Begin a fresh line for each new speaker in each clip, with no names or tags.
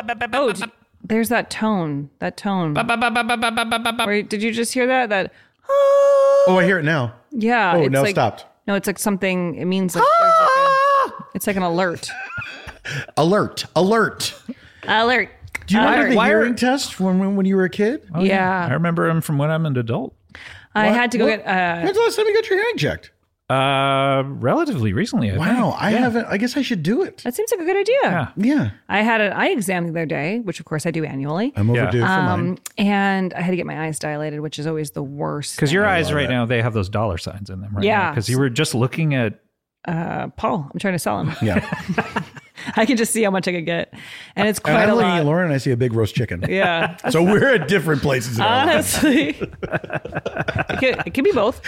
Oh, there's that tone. That tone. Wait, did you just hear that? That.
Oh, I hear it now.
Yeah.
Oh,
it's
now it
like,
stopped.
No, it's like something. It means like, there's like it's like an alert.
Alert.
Alert.
Do you remember the
Why are-
hearing test when you were a kid?
Oh,
Yeah.
I remember him from when I'm an adult.
I had to go
What?
get.
When's the last time you got your hearing checked?
Relatively recently, I think.
Wow, I haven't. I guess I should do it.
That seems like a good idea.
Yeah.
Yeah,
I had an eye exam the other day, which of course I do annually.
I'm overdue for mine.
And I had to get my eyes dilated, which is always the worst.
Because your eyes
love
right
it.
now, they have those dollar signs in them right
Yeah.
Because you were just looking at...
Paul, I'm trying to sell him.
Yeah,
I can just see how much I could get. And it's
and
quite
I'm
a
looking
lot.
at Lauren and I see a big roast chicken.
Yeah.
So we're at different places. In our lives.
Honestly. it could be both.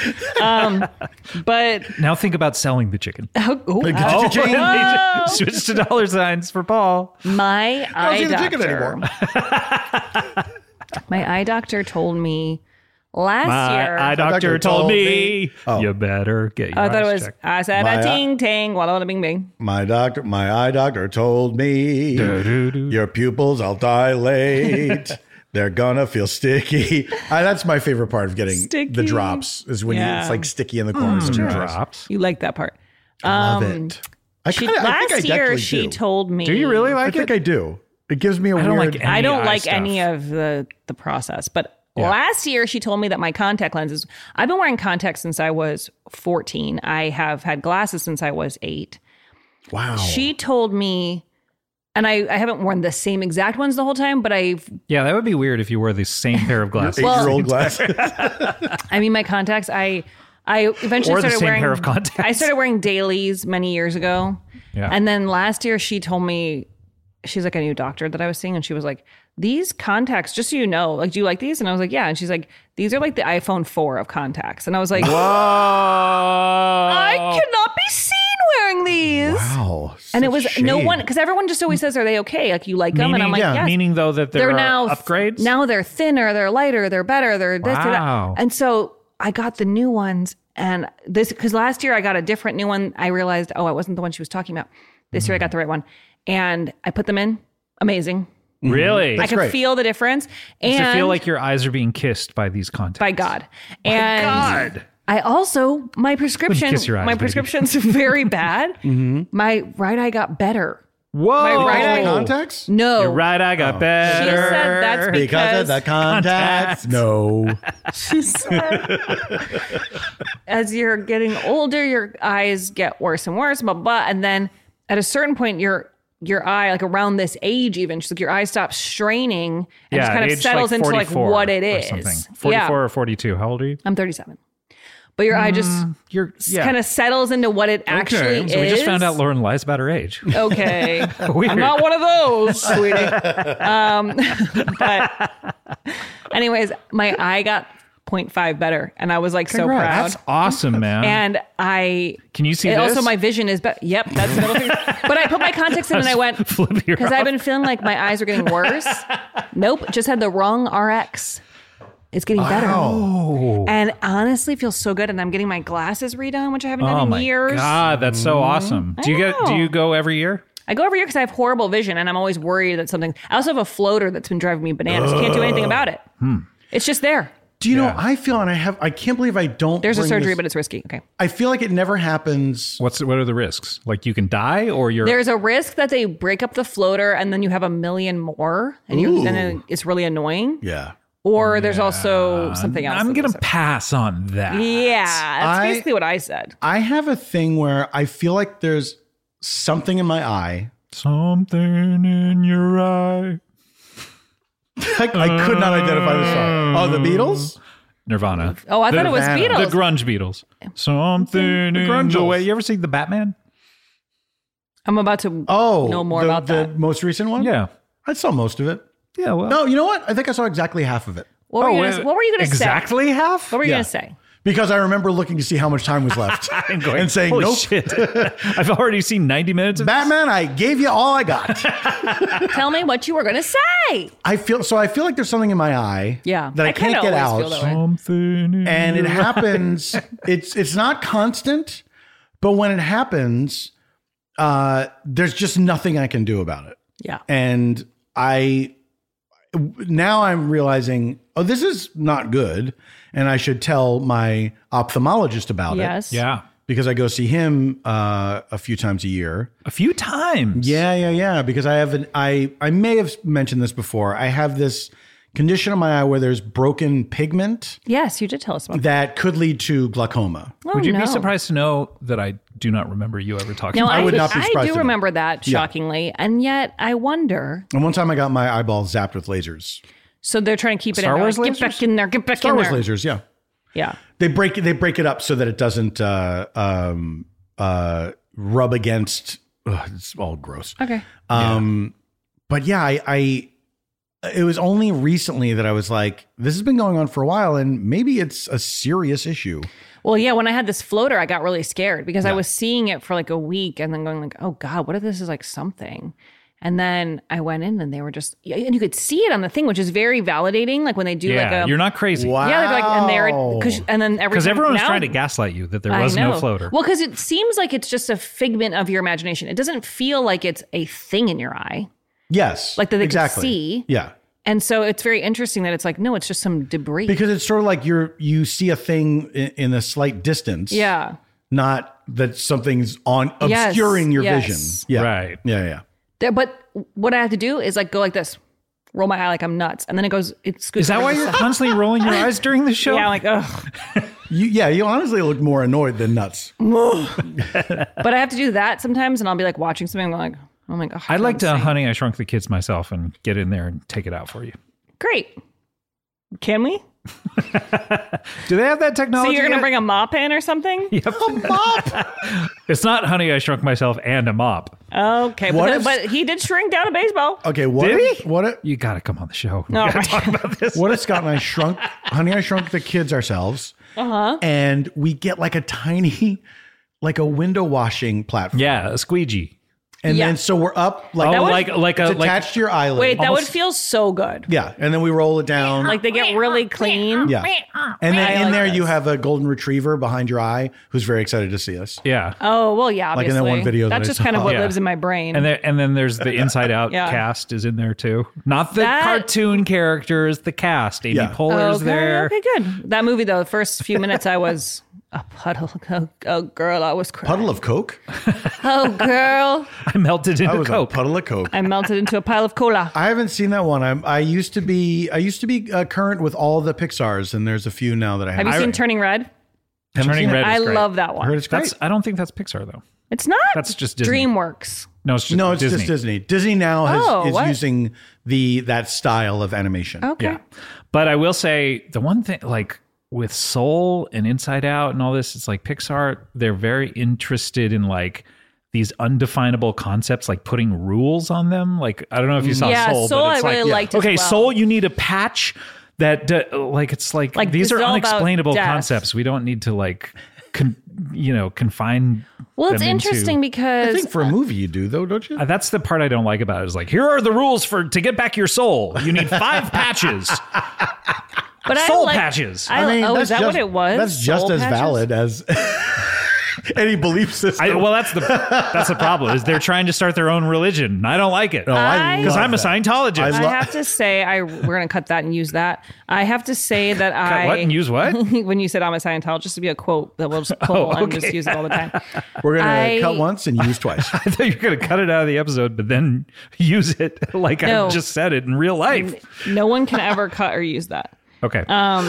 But
Now think about selling the chicken.
Cha-ching.
Whoa.
Switch to dollar signs for Paul.
My
I don't
eye
see the chicken
doctor.
anymore.
My eye doctor told me last year.
My eye doctor told me,
Oh.
you better get your
I thought it
eyes
was,
checked.
I said
My
a
eye-
ting ting, walla bing bing.
My eye doctor told me your pupils all dilate. They're gonna feel sticky. That's my favorite part of getting
Sticky.
the drops is when
Yeah.
it's like sticky in the corners of your eyes.
Drops.
You like that part.
I love it. I think I
Last year,
definitely
she
do.
told me.
Do you really
I
like
think
it?
I do. It gives me a
don't
weird.
like
I don't
eye
like
stuff.
any of the process, but last year she told me that my contact lenses. I've been wearing contacts since I was 14. I have had glasses since I was 8.
Wow.
She told me, and I haven't worn the same exact ones the whole time, but
Yeah, that would be weird if you wore the same pair of glasses.
8-year-old glasses.
I mean, my contacts. I eventually
Or the
started
same
wearing
pair of contacts.
I started wearing dailies many years ago,
Yeah.
and then last year she told me, she's like a new doctor that I was seeing, and she was like, these contacts, just so you know, like, do you like these? And I was like, yeah. And she's like, these are like the iPhone 4 of contacts. And I was like,
Whoa!
I cannot be seen wearing these.
Wow.
And it
such
was no
shade.
one, because everyone just always says, are they okay? Like, you like them? And I'm like,
yeah,
yes.
Meaning, though, that there
They're
are
now
upgrades?
Now they're thinner, they're lighter, they're better, they're this, they're
Wow.
that. And so I got the new ones, and this, because last year I got a different new one. I realized, oh, it wasn't the one she was talking about. This year I got the right one, and I put them in. Amazing.
Really?
I could
great.
feel the difference.
Does
And
it feel like your eyes are being kissed by these contacts?
by God. And
God.
I also, my prescription,
kiss your eyes,
my
baby.
prescription's very bad. My right eye got better.
Whoa!
My right eye-
Contacts?
No.
Your right eye got better.
She said that's
Because
because
of the contacts. No.
she said, as you're getting older, your eyes get worse and worse, blah, blah, blah. And then at a certain point, your eye, like around this age even, she's like, your eye stops straining and just kind of
age
settles into like
44
what it
or
is.
something. 44
Yeah.
or 42. How old are you?
I'm 37. But your eye just
You're
kind of settles into what it actually is.
So we just found out Lauren lies about her age.
Okay.
Weird.
I'm not one of those, sweetie. But anyways, my eye got 0.5 better. And I was like so proud.
That's awesome, man.
And
Can you see
and
this?
also my vision is better. Yep, that's the middle finger. But I put my contacts in and I went,
Flip your
because I've been feeling like my eyes are getting worse. Nope, just had the wrong RX. It's getting better. And honestly, it feels so good. And I'm getting my glasses redone, which I haven't
Oh
done in
my
years.
God, that's so awesome. Do
know.
you go every year?
I go every year because I have horrible vision and I'm always worried that something. I also have a floater that's been driving me bananas. Can't do anything about it. It's just there.
Do you know, I feel, and I can't believe I don't.
There's a
bring
surgery,
this-
but it's risky. Okay.
I feel like it never happens.
What are the risks? Like you can die or you're...
There's a risk that they break up the floater and then you have a million more and then it's really annoying.
Yeah.
Or there's also something else.
I'm
that
going
goes
to
up.
pass on that.
Yeah, that's
I-
basically what I said.
I have a thing where I feel like there's something in my eye.
Something in your eye.
I could not identify the song. Oh, the Beatles?
Nirvana.
Oh, I thought it was
Nirvana.
Beatles.
The grunge Beatles. Something in the
Grungels.
way. You ever see The Batman?
I'm about to know more about
the
that.
most recent one?
Yeah.
I saw most of it.
Yeah, well.
No, you know what? I think I saw exactly half of it.
What were you gonna say?
Exactly half?
What were you
Yeah.
going to say?
Because I remember looking to see how much time was left and saying,
Holy
nope.
shit. I've already seen 90 minutes of this.
Batman, I gave you all I got.
Tell me what you were going to say.
I feel like there's something in my eye
Yeah.
that I can't
kinda
get
always
out.
feel that way.
Something in
And it
your-
happens. It's not constant, but when it happens, there's just nothing I can do about it.
Yeah.
And now I'm realizing, oh, this is not good. And I should tell my ophthalmologist about it.
Yes.
Yeah.
Because I go see him a few times a year.
A few times.
Yeah. Because I may have mentioned this before. I have this condition on my eye where there's broken pigment
Yes, you did tell us about that.
that could lead to glaucoma.
Oh,
Would you
no.
be surprised to know that I do not remember you ever talking
No,
about
I would not be
I
surprised
do
to know.
remember that shockingly, and yet I wonder.
And one time I got my eyeball zapped with lasers.
So they're trying to keep it
Star
in.
Wars
Get
lasers?
back in there. Get back
Star
in
Wars
there.
lasers, yeah.
Yeah.
They break it up so that it doesn't rub against. Ugh, it's all gross.
Okay.
But yeah, it was only recently that I was like, this has been going on for a while, and maybe it's a serious issue.
Well, yeah, when I had this floater, I got really scared because I was seeing it for like a week and then going like, oh God, what if this is like something? And then I went in and they were just, and you could see it on the thing, which is very validating. Like when they do like
Yeah,
a,
you're not crazy.
Wow.
yeah, they're like, and and then
Because everyone was
now-
trying to gaslight you that there
I
was no
know.
floater.
Well, because it seems like it's just a figment of your imagination. It doesn't feel like it's a thing in your eye.
Yes.
Like that they can
exactly.
see.
Yeah.
And so it's very interesting that it's like, no, it's just some debris.
Because it's sort of like you see a thing in a slight distance.
yeah.
Not that something's on
Yes,
obscuring your
yes.
vision. Yeah.
Right.
Yeah.
But what I have to do is like go like this, roll my eye like I'm nuts. And then it scoots.
Is that
over
why
to the
you're
side.
constantly rolling your eyes during the show?
Yeah, I'm like, ugh.
You honestly look more annoyed than nuts.
But I have to do that sometimes, and I'll be like watching something, and I'm like, oh my god.
I'd like to
insane.
Honey, I Shrunk the Kids myself and get in there and take it out for you.
Great. Can we?
Do they have that
So
technology?
you're gonna
yet?
bring a mop in or something?
Yep. It's not Honey, I Shrunk Myself and a mop.
Okay,
What
but,
if-
but he did shrink down a baseball.
Okay, what
Did
if,
he?
what if,
You got to come on the show. We
Oh,
gotta
my
talk about this.
what if Scott and I Honey, I Shrunk the Kids ourselves, and we get like a tiny, like a window washing platform.
Yeah, a squeegee.
And
Yeah.
then so we're up like,
Oh,
would-
like
it's
a
attached to your eyelid.
Wait, that would
Almost-
feel so good.
Yeah, and then we roll it down.
Like they get really clean.
yeah. And then
I
in
like
there
this.
you have a golden retriever behind your eye who's very excited to see us.
yeah.
Oh well, yeah.
Like in
Obviously,
that one video that
that's
I
just kind of
saw.
what
Yeah.
lives in my brain.
And then there's the Inside Out
Yeah.
cast is in there too. Not the
That-
cartoon characters, the cast. Amy
Yeah.
Poehler's there.
Okay, good. That movie though, the first few minutes, I was a puddle. Oh girl, I was crying.
Puddle of Coke?
Oh girl,
I melted
I
into
was
Coke.
a puddle of Coke.
I melted into a pile of cola.
I haven't seen that one. I used to be current with all the Pixars, and there's a few now that I
Have
haven't.
you seen Turning Red?
Haven't
Turning
seen it.
Red?
I
great.
love that
I
one.
heard it's great.
I don't think that's Pixar though.
It's not.
That's just Disney.
DreamWorks.
No, it's just
No, it's
Disney.
just Disney. Disney now is
what?
using that style of animation.
Okay.
Yeah. But I will say the one thing, like with Soul and Inside Out and all this, it's like Pixar, they're very interested in like these undefinable concepts, like putting rules on them. Like, I don't know if you saw
Yeah,
Soul,
Soul
but it's
I really
like,
liked as
okay,
well.
Soul, you need a patch that, like, it's like
Like,
these
this
are
is all about
unexplainable
death.
concepts. We don't need to like, confine.
Well, it's
them into-
interesting
I
because
think for a movie you do though, don't you?
That's the part I don't like about it. Is like, here are the rules to get back your soul. You need 5 patches.
but
Soul
I like,
patches.
is that what it was?
That's just
Soul
as
patches?
valid as any belief system.
Well, that's the problem. Is they're trying to start their own religion. I don't like it
I
because
love
I'm a
that.
Scientologist.
I have to say, we're gonna cut that and use that. I have to say that
Cut what and use what?
when you said I'm a Scientologist, to be a quote that we'll just pull and just use it all the time.
We're gonna
I-
cut once and use twice.
I thought you were going to cut it out of the episode, but then use it like
No.
I just said it in real life.
No one can ever cut or use that.
Okay.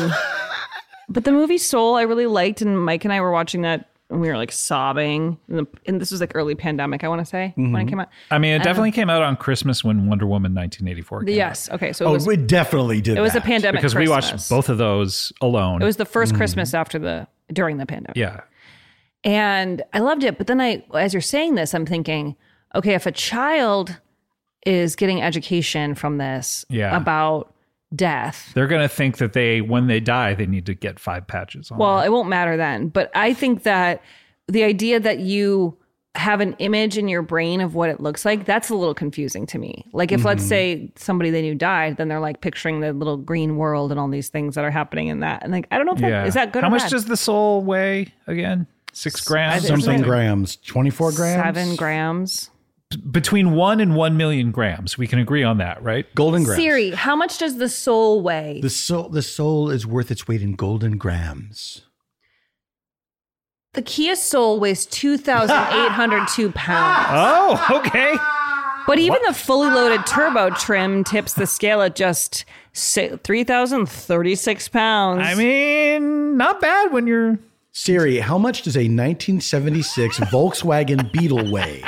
But the movie Soul, I really liked, and Mike and I were watching that, and we were like sobbing. And this was like early pandemic, I want to say, when it came out.
I mean, it definitely came out on Christmas when Wonder Woman 1984 came out.
Yes. Okay. So it
Oh,
was
we definitely did.
it was a
that.
pandemic
Because we
Christmas.
watched both of those alone.
It was the first Christmas during the pandemic.
yeah.
And I loved it. But then as you're saying this, I'm thinking, okay, if a child is getting education from this
Yeah.
about death,
They're going to think that when they die, they need to get 5 patches on.
well, it won't matter then. But I think that the idea that you have an image in your brain of what it looks like, that's a little confusing to me. Like if let's say somebody they knew died, then they're like picturing the little green world and all these things that are happening in that. And like, I don't know if
yeah.
is that good
How
or
much
bad?
does the soul weigh again? 6 grams?
Isn't
something
it
grams, 24 grams,
7 grams.
between 1 and 1 million grams. We can agree on that, right?
Golden grams.
Siri, how much does the soul weigh?
The soul is worth its weight in golden grams.
The Kia Soul weighs 2,802 pounds.
Oh, okay.
But even the fully loaded turbo trim tips the scale at just 3,036 pounds.
I mean, not bad when you're...
Siri, how much does a 1976 Volkswagen Beetle weigh?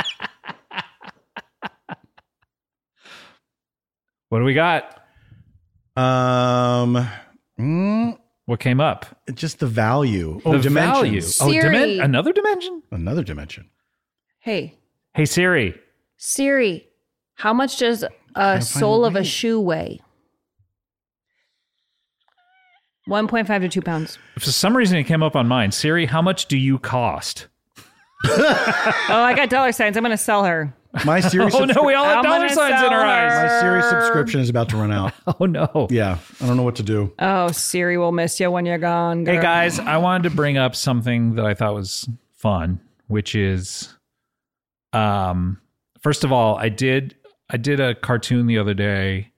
What do we got? What came up?
Just the value.
The
dimensions.
value.
Siri.
Another dimension?
Another dimension.
Hey,
Hey, Siri,
how much does a sole of a shoe weigh? 1.5 to 2 pounds.
if for some reason it came up on mine, Siri, how much do you cost?
Oh, I got dollar signs. I'm going to sell her.
My Siri
Oh, no, we all have
I'm
dollar
gonna
signs in
sell
our
her.
eyes.
My Siri subscription is about to run out.
Oh, no.
Yeah, I don't know what to do.
Oh, Siri will miss you when you're gone.
Hey
girl.
guys, I wanted to bring up something that I thought was fun, which is, first of all, I did a cartoon the other day,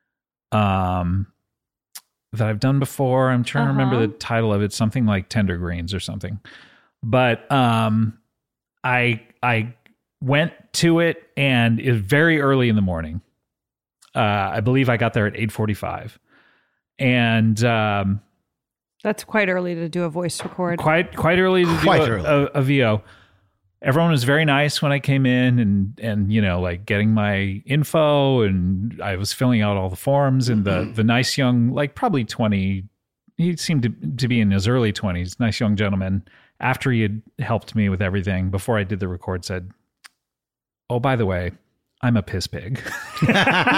that I've done before. I'm trying to remember the title of it, something like Tender Greens or something. But I went to it, and it was very early in the morning. I believe I got there at 8:45, and
That's quite early to do a voice record.
quite early to do
Quite early.
a VO. Everyone was very nice when I came in, and you know, like getting my info, and I was filling out all the forms, and the nice young, like probably 20, he seemed to be in his early 20s, nice young gentleman, after he had helped me with everything before I did the record, said, "Oh, by the way, I'm a piss pig."
Nice.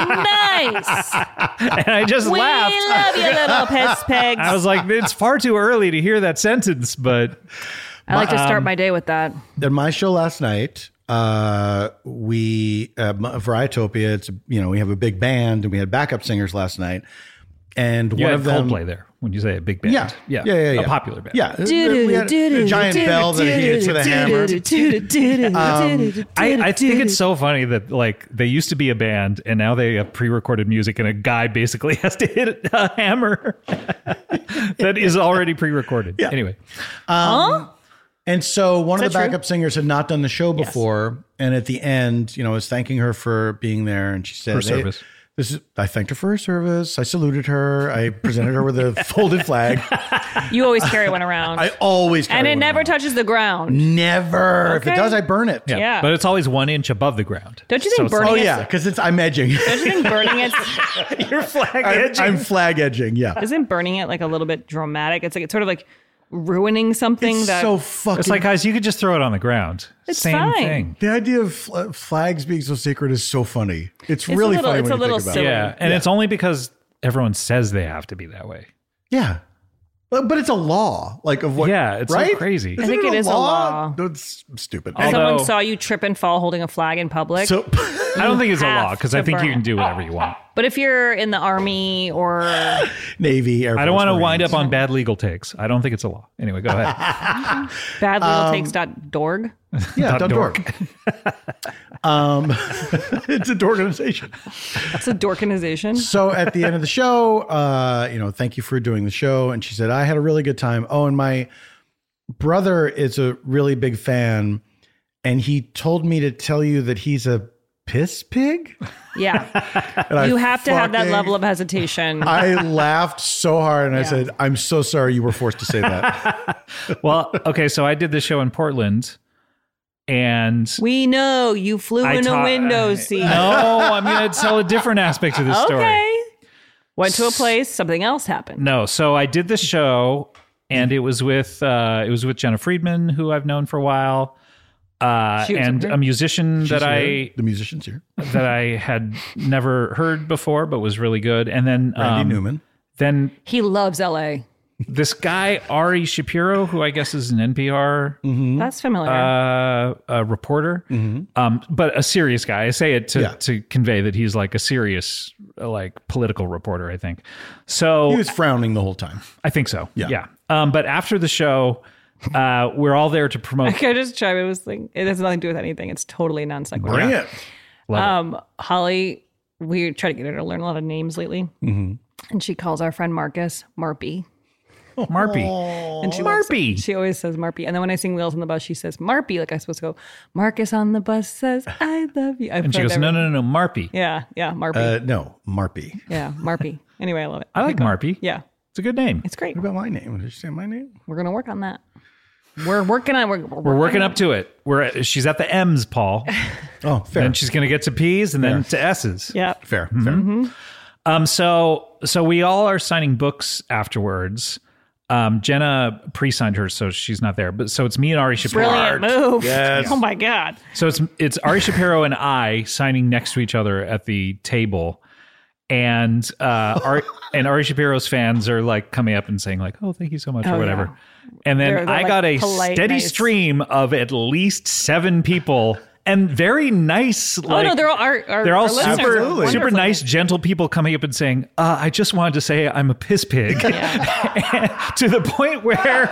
And I just
We
laughed.
love you, little piss pigs.
I was like, it's far too early to hear that sentence, but
I like to start my day with that.
At my show last night, we Varietopia. It's we have a big band, and we had backup singers last night, and
you
one
had
of them.
Coldplay there when you say a big band.
Yeah.
A popular band.
Yeah, we had a giant bell that he hits with a hammer.
I think it's so funny that like they used to be a band and now they have pre-recorded music, and a guy basically has to hit a hammer that is already pre-recorded.
Yeah.
Anyway,
And so one of the
Is that true?
backup singers had not done the show before, and at the end, I was thanking her for being there, and she said,
Her service.
I thanked her for her service. I saluted her. I presented her with a folded flag.
You always carry one around.
I always carry
and it
one
never
around.
touches the ground.
Never. If it
Okay.
does, I burn it.
Yeah.
but it's always 1 inch above the ground.
Don't you think
it's
burning
Oh
it-
yeah, because I'm edging.
Don't you think burning it
You're flag
I'm flag edging. Yeah.
isn't burning it like a little bit dramatic? It's sort of like ruining something
It's
that
so fucking.
It's like, guys, you could just throw it on the ground.
It's
Same
fine.
thing.
the idea of flags being so sacred is so funny. It's
a
really
little-
funny
it's
when
a
you
little
think about
silly.
it.
Yeah, and it's only because everyone says they have to be that way.
Yeah. But it's a law, like of what?
Yeah, it's so
right?
crazy.
Isn't
I think it is a law.
That's stupid.
Although-
someone saw you trip and fall holding a flag in public.
So
I don't think it's a law
have
because
to
I think you
burn
can
it.
do whatever you want.
But if you're in the army or
Navy, Air Force,
I don't want to wind
Marines.
up on bad legal takes. I don't think it's a law. Anyway, go ahead.
badlegaltakes.org,
Yeah,
Dot
dork. It's a organization.
it's a dorkanization.
So at the end of the show, thank you for doing the show. And she said, I had a really good time. Oh, and my brother is a really big fan. And he told me to tell you that he's a piss pig.
Yeah.
And I
You have to have that
fucking-
level of hesitation.
I laughed so hard. And I said, I'm so sorry you were forced to say that.
Well, okay, so I did this show in Portland, and
We know you flew in a window seat.
No, I'm going to tell a different aspect of this story.
Okay. Went to a place, something else happened.
No, so I did the show, and it was with Jenna Friedman, who I've known for a while,
She was
and
okay.
a musician
She's
that
here. The musician's here.
I had never heard before, but was really good. And then
Randy Newman.
then
He loves LA.
this guy Ari Shapiro, who I guess is an NPR
That's familiar.
a reporter, but a serious guy. I say it
Yeah.
to convey that he's like a serious, like political reporter. I think so.
He was frowning the whole time.
I think so.
Yeah.
Yeah. But after the show, We're all there to promote.
Can I just chime in? It has nothing to do with anything. It's totally non sequitur.
Bring it.
Holly, we try to get her to learn a lot of names lately. And she calls our friend Marcus Marpy.
Marpy.
And she
Marpy.
She always says Marpy. And then when I sing Wheels on the Bus, she says Marpy. Like I'm supposed to go, Marcus on the bus says, I love you.
And she goes, no, Marpy.
Yeah, Marpy.
No, Marpy.
Yeah, Marpy. Anyway, I love it.
I like Marpy.
Yeah,
It's a good name.
it's great.
What about my name? Did you say my name?
We're going to work on that. We're working on
We're working up to it. She's at the M's, Paul.
Oh, fair.
Then she's going to get to P's and then to S's.
Yeah.
Fair.
So we all are signing books afterwards. Jenna pre-signed hers, so she's not there. But so it's me and Ari Shapiro.
Brilliant move.
Yes.
Oh my God.
So it's Ari Shapiro and I signing next to each other at the table, and Ari Shapiro's fans are like coming up and saying like, "Oh, thank you so much," or whatever.
Yeah.
And then
They're
I
like
got a
polite,
steady
nice.
stream of at least 7 people. And very nice.
Oh no, they're all
they're all
our listeners
super
are
super
wonderful.
nice, gentle people coming up and saying, "I just wanted to say I'm a piss pig," to the point where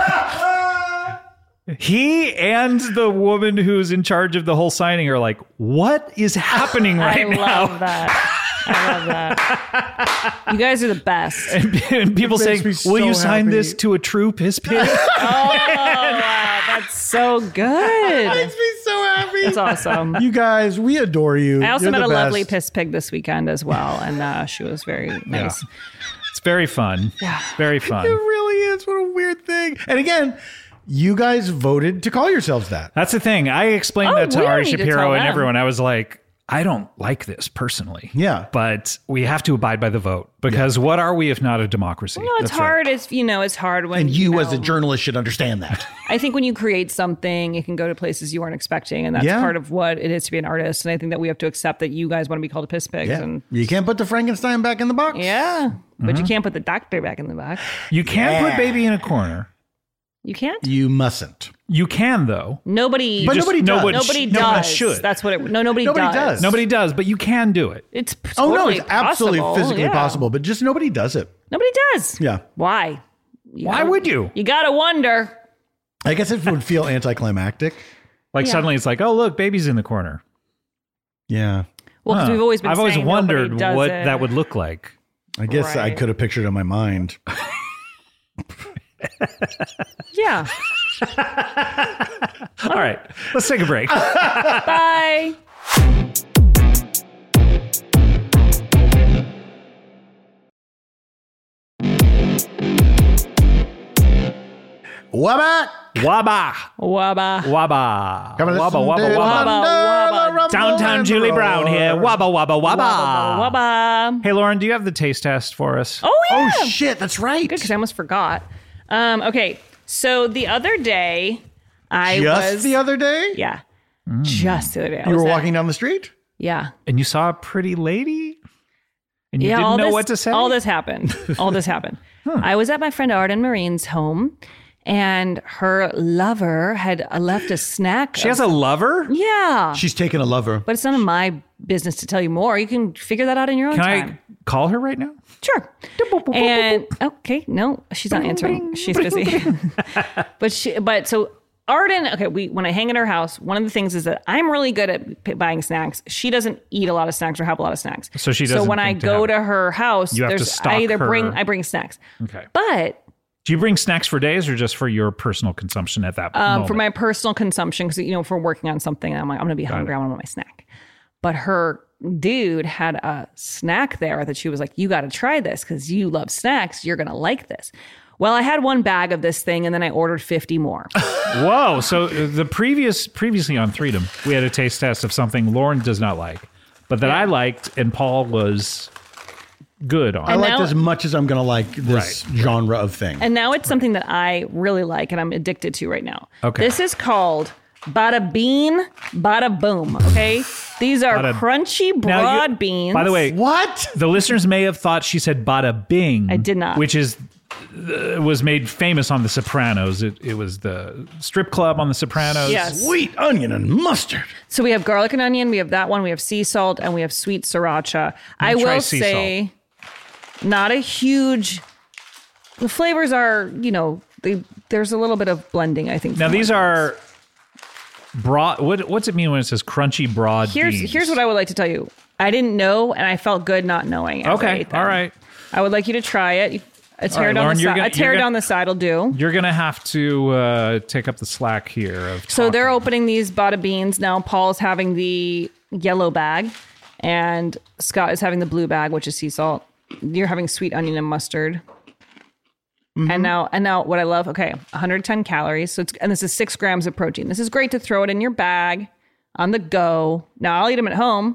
he and the woman who's in charge of the whole signing are like, "What is happening right
I
now?"
love that. I love that. You guys are the best.
And people
It makes
saying,
me so
"Will you sign
happy."
this to a true piss pig?"
Oh wow, that's so good.
Makes me so happy.
That's awesome.
You guys, we adore you.
I also
You're
met
the
a lovely
best.
piss pig this weekend as well, and she was very nice.
It's very fun. Very fun.
It really is. What a weird thing. And again, you guys voted to call yourselves that.
That's the thing. I explained
Oh,
that to
we don't
Ari
need to
Shapiro
tell
and
them.
everyone. I was like, I don't like this personally.
Yeah.
But we have to abide by the vote because what are we if not a democracy?
No, it's hard. It's it's hard when
And you,
know,
as a journalist, should understand that.
I think when you create something, it can go to places you weren't expecting, and that's
Yeah.
part of what it is to be an artist. And I think that we have to accept that you guys want to be called piss pigs,
Yeah.
and
You can't put the Frankenstein back in the box.
yeah, but you can't put the doctor back in the box.
You can't
Yeah.
put baby in a corner.
You can't.
You mustn't.
You can though.
Nobody.
But nobody does.
Nobody
No one
does.
should.
That's what it. No, nobody
Nobody
does.
does.
Nobody does, but you can do it.
It's
Oh, no,
totally
it's absolutely
possible.
physically
Yeah.
possible, but just nobody does it.
Nobody does.
Yeah.
Why?
Why would you?
You gotta wonder.
I guess it would feel anticlimactic.
Like
Yeah.
suddenly it's like, oh look, baby's in the corner.
Yeah.
Well, because
Huh.
we've always been.
I've always
saying
wondered
nobody does
what
it.
that would look like.
I guess I
Right.
could have pictured it in my mind.
Yeah.
All right, let's take a break.
Bye.
Wabba!
Waba,
Wabba.
waba,
Come and
waba,
listen
waba,
to
waba.
Wabba,
Wabba.
Downtown Julie Brown here. Waba, waba, waba.
Wabba.
Hey, Lauren, do you have the taste test for us?
Oh yeah.
Oh, shit. That's right.
Good, because I almost forgot. Okay, so the other day, I
Just
was
the other day?
yeah, just the other day. I
You
was
were
at-
walking down the street?
Yeah,
And you saw a pretty lady? And you
yeah.
didn't know what to say?
All this happened. All this happened. I was at my friend Arden Marine's home, and her lover had left a snack.
She has a lover?
yeah,
She's taking a lover.
but it's none of my business to tell you more. You can figure that out in your own
Can
time.
I call her right now?
Sure. And okay, no, she's not answering. She's busy. but so Arden, okay, when I hang at her house, one of the things is that I'm really good at buying snacks. She doesn't eat a lot of snacks or have a lot of snacks.
So she
So
doesn't
when I
think to
go
have-
to her house,
You have to
there's
stock
I either
her.
bring snacks.
Okay.
But
Do you bring snacks for days or just for your personal consumption at that moment?
for my personal consumption, because if we're working on something, I'm like, I'm gonna be hungry, I want my snack. But her dude had a snack there that she was like, you got to try this because you love snacks. You're gonna like this. Well, I had one bag of this thing, and then I ordered 50 more.
Whoa. So the previously on Freedom, we had a taste test of something Lauren does not like, but that I liked and Paul was good on.
I liked
now-
as much as I'm going to like this genre of thing.
And now it's something that I really like and I'm addicted to right now.
Okay.
This is called Bada Bean, Bada Boom. Okay. These are
Bada-
crunchy
Now,
broad
you-
beans.
By the way,
What?
the listeners may have thought she said bada bing.
I did not.
Which is was made famous on The Sopranos. It was the strip club on The Sopranos.
Yes.
Sweet onion and mustard.
So we have garlic and onion, we have that one, we have sea salt, and we have sweet sriracha. I
try
will
sea
say, not a huge the flavors are, there's a little bit of blending, I think.
Now
from
these
what it
are broad. What's it mean when it says crunchy broad beans?
Here's what I would like to tell you. I didn't know, and I felt good not knowing. As I ate them.
All right.
I would like you to try it. A tear
right,
down
Lauren,
the
you're
side.
gonna-
A tear
you're gonna-
down the side will do.
You're gonna have to take up the slack here.
So they're opening these Bada beans now. Paul's having the yellow bag, and Scott is having the blue bag, which is sea salt. You're having sweet onion and mustard. And now what I love, 110 calories. So and this is 6 grams of protein. This is great to throw it in your bag on the go. Now I'll eat them at home.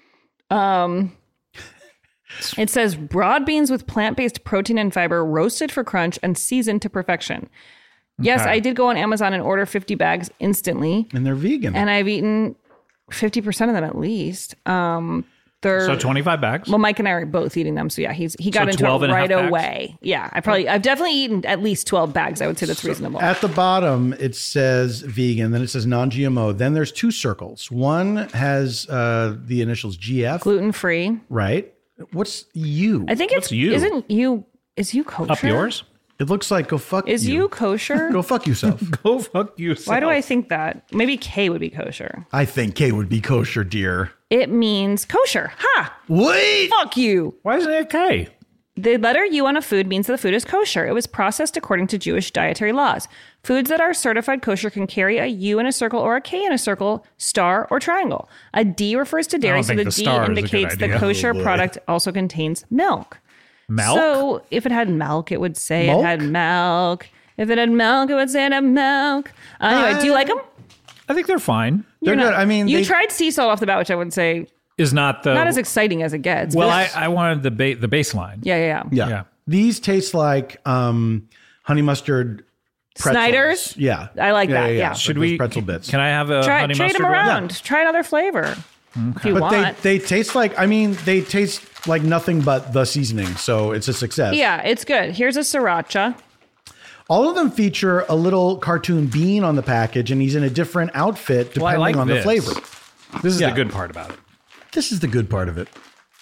It says broad beans with plant-based protein and fiber, roasted for crunch and seasoned to perfection. Yes, I did go on Amazon and order 50 bags instantly.
And they're vegan.
And I've eaten 50% of them at least. They're
So 25 bags.
well, Mike and I are both eating them. So yeah, he got into
12
it
and a half
right
bags?
away. Yeah, I've definitely eaten at least 12 bags. I would say that's reasonable.
At the bottom, it says vegan, then it says non-GMO. Then there's 2 circles. One has the initials GF,
Gluten-free.
right? What's you?
I think
What's
it's
you?
is you kosher?
Up yours?
It looks like go fuck
Is you kosher?
Go fuck yourself.
Go fuck yourself.
Why do I think that? Maybe K would be kosher.
I think K would be kosher, dear.
It means kosher. Ha!
Wait!
Fuck you.
Why isn't it K?
The letter U on a food means that the food is kosher. It was processed according to Jewish dietary laws. Foods that are certified kosher can carry a U in a circle or a K in a circle, star, or triangle. A D refers to dairy,
don't
so
think
the
the
D
star is a good
indicates the
idea.
kosher
Oh, boy.
product also contains milk.
Milk?
So if it had milk, it would say
Milk?
it had milk. If it had milk, it would say it had milk. Anyway, do you like them?
I think they're fine.
They're good. I mean,
You
they,
tried sea salt off the bat, which I would say
Is not the
not as exciting as it gets.
well.
but-
I wanted the baseline.
yeah.
yeah. These taste like honey mustard pretzels.
Snyder's?
Yeah.
I like that, yeah.
Should
Like those
we
pretzel bits?
Can I have a
Try
honey
trade
mustard
them
one?
around. Try another flavor if you
But
want.
they taste like, I mean, they taste like nothing but the seasoning. So it's a success.
Yeah, it's good. Here's a sriracha.
All of them feature a little cartoon bean on the package, and he's in a different outfit
Well, I
depending
like
on
this.
the flavor.
This is
Yeah.
the good part about it.
This is the good part of it.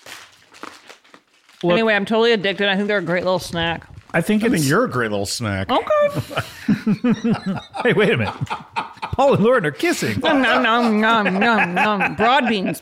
Look-
Anyway, I'm totally addicted. I think they're a great little snack.
I think
I
it's.
think you're a great little snack.
Okay.
Hey, wait a minute. Paul and Lauren are kissing.
nom, nom, nom, nom, nom. Broad beans.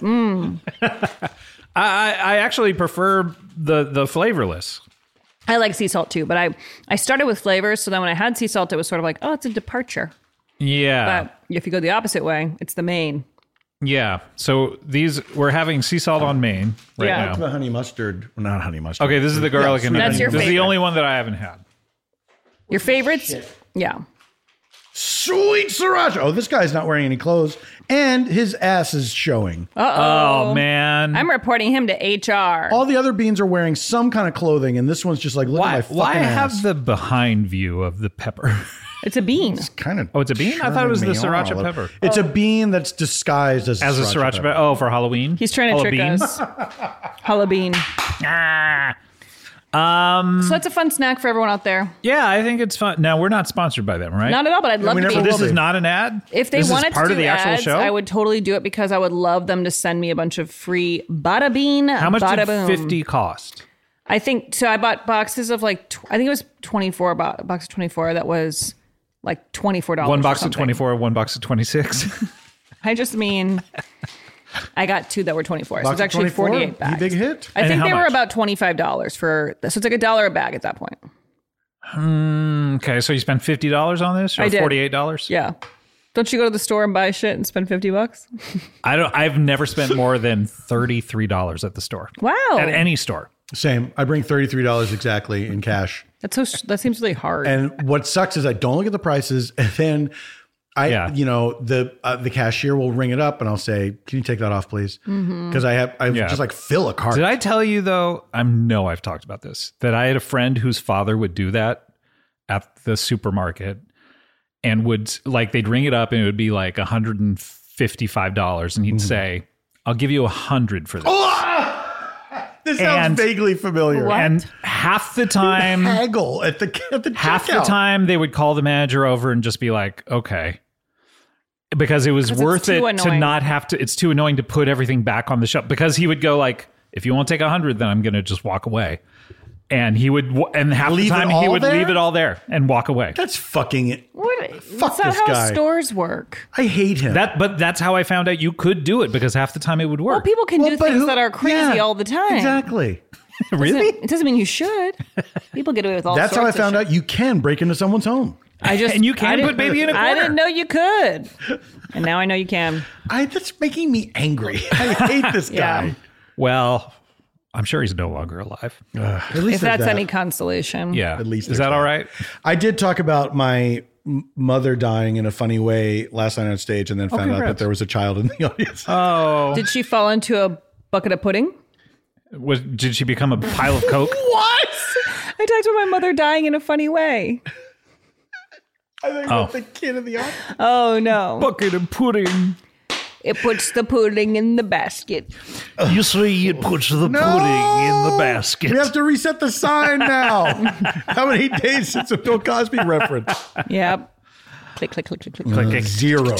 I actually prefer the flavorless.
I like sea salt too, but I started with flavors. So then when I had sea salt, it was sort of like, oh, it's a departure.
Yeah.
But if you go the opposite way, it's the main.
Yeah. So we're having sea salt on Maine right
Yeah.
now.
The honey mustard, well, not honey mustard.
Okay, this is the garlic and
That's
onion.
your
This is the
favorite.
only one that I haven't had.
Your favorites? Yeah.
Sweet sriracha. Oh, this guy's not wearing any clothes, and his ass is showing.
Oh man.
I'm reporting him to HR.
All the other beans are wearing some kind of clothing, and this one's just like, look at my fucking
why
ass.
have the behind view of the pepper?
It's a bean.
Kind of.
Oh, it's a bean? I thought it was the
churning me on
siracha
a little.
pepper.
It's a bean that's disguised as
As a sriracha pepper. Oh, for Halloween?
He's trying to trick
Halloween?
us. Jalapeno.
Ah.
So that's a fun snack for everyone out there.
Yeah, I think it's fun. Now, we're not sponsored by them, right?
Not at all, but I'd love
we
to
never
be.
will
This is
be.
not an ad?
If they
This is
wanted
part
to
of
do
the actual
ads,
show?
I would totally do it because I would love them to send me a bunch of free Bada Bean.
How much
Bada
did
Boom.
50 cost?
I think so. I bought boxes of like I think it was 24 box of 24. That was like $24.
One
or
box of
something.
24, one box of 26.
I just mean I got 2 that were 24. So
Box
it's
of
actually
24?
48 bags.
Big hit.
I
And
think
how
they were
much?
about $25 for. So it's like $1 a bag at that point.
Okay, so you spent $50 on this, or
I did.
$48?
Yeah. Don't you go to the store and buy shit and spend $50?
I've never spent more than $33 at the store.
Wow.
At any store.
Same. I bring $33 exactly in cash.
That seems really hard.
And what sucks is I don't look at the prices, and then the cashier will ring it up, and I'll say, "Can you take that off, please?" Because I just like fill a cart.
Did I tell you though? I've talked about this, that I had a friend whose father would do that at the supermarket, and would like they'd ring it up and it would be like $155, and he'd say, "I'll give you $100 for this."
This sounds
And-
vaguely familiar.
What?
And half the time,
Haggle at the
half the
checkout.
time they would call the manager over and just be like, "Okay." Because it was
'Cause it's
worth it
too
to
annoying.
not have to, it's too annoying to put everything back on the shelf, because he would go like, if you won't take $100, then I'm going to just walk away. And he would, and half
Leave
the
it
time he
all
would
there?
leave it all there and walk away.
That's fucking.
What?
Fuck
That's not
this
how
guy.
stores work.
I hate him.
But that's how I found out you could do it, because half the time it would work.
Well, people can do
But
things
who-
that are crazy
yeah,
all the time.
Exactly.
Really?
It doesn't mean you should. People get away with all
That's how I
sorts of
found
shit.
out you can break into someone's home.
I just
And you can
I
put
didn't-
baby in a corner.
I didn't know you could, and now I know you can.
That's making me angry. I hate this
Yeah.
guy.
Well, I'm sure he's no longer alive.
At least
If
there's
that's
that.
any consolation.
Yeah.
At least
Is
there's
that all right?
I did talk about my mother dying in a funny way last night on stage, and then found out that
congrats.
there was a child in the audience.
Oh.
Did she fall into a bucket of pudding?
Did she become a pile of coke?
What?
I talked about my mother dying in a funny way.
I think that's the kid in the audience.
Oh no!
Bucket of pudding.
It puts the pudding in the basket.
You see, it puts the pudding in the basket.
We have to reset the sign now. How many days since a Bill Cosby reference?
Yep. Click, click, click, click, click.
Click.
Zero.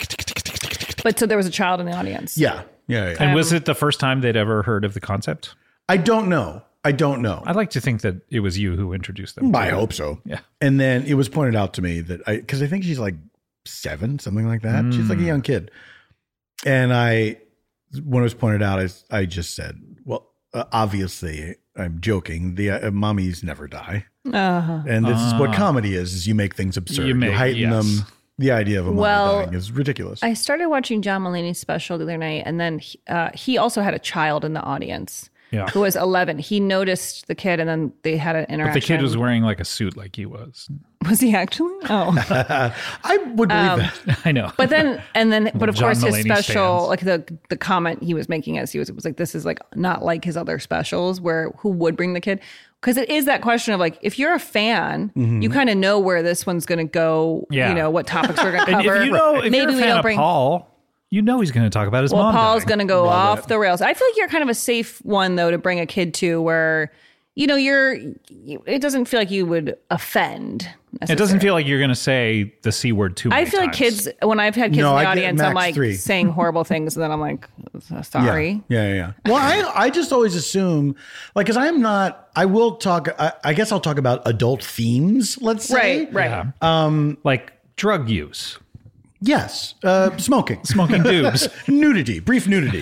But so there was a child in the audience.
Yeah.
And was it the first time they'd ever heard of the concept?
I don't know.
I'd like to think that it was you who introduced them.
I hope so.
Yeah.
And then it was pointed out to me that because I think she's like 7, something like that. She's like a young kid. And when it was pointed out, I just said, well, obviously I'm joking. The mommies never die.
Uh-huh.
And this is what comedy is you make things absurd. You heighten
yes.
them. The idea of a mommy dying is ridiculous.
I started watching John Mulaney's special the other night, and then he also had a child in the audience.
Yeah.
Who was 11. He noticed the kid, and then they had an interaction.
But the kid was wearing like a suit like he was.
Was he actually? Oh.
I would believe that.
I know.
But of
John
course, his
Mulaney
special,
stands.
like the comment he was making as it was like, this is like not like his other specials where who would bring the kid? Because it is that question of like, if you're a fan, you kind of know where this one's going to go,
Yeah.
you know, what topics we're going to
And
cover.
if you're a fan of Paul, you know he's going to talk about his mom
Paul's
dying.
going to go off the rails. I feel like you're kind of a safe one though to bring a kid to where, you know, it doesn't feel like you would offend.
It doesn't feel like you're going to say the C word too many
I feel like
times.
kids, when I've had kids
No,
in
I
the
get
audience, I'm
max
like
3.
saying horrible things, and then I'm like, sorry.
Yeah. Well, I just always assume, like, because I'm not, I will talk, I guess I'll talk about adult themes, let's say.
Right.
Yeah. Like drug use.
Yes. Smoking.
Smoking dubs.
Nudity. Brief nudity.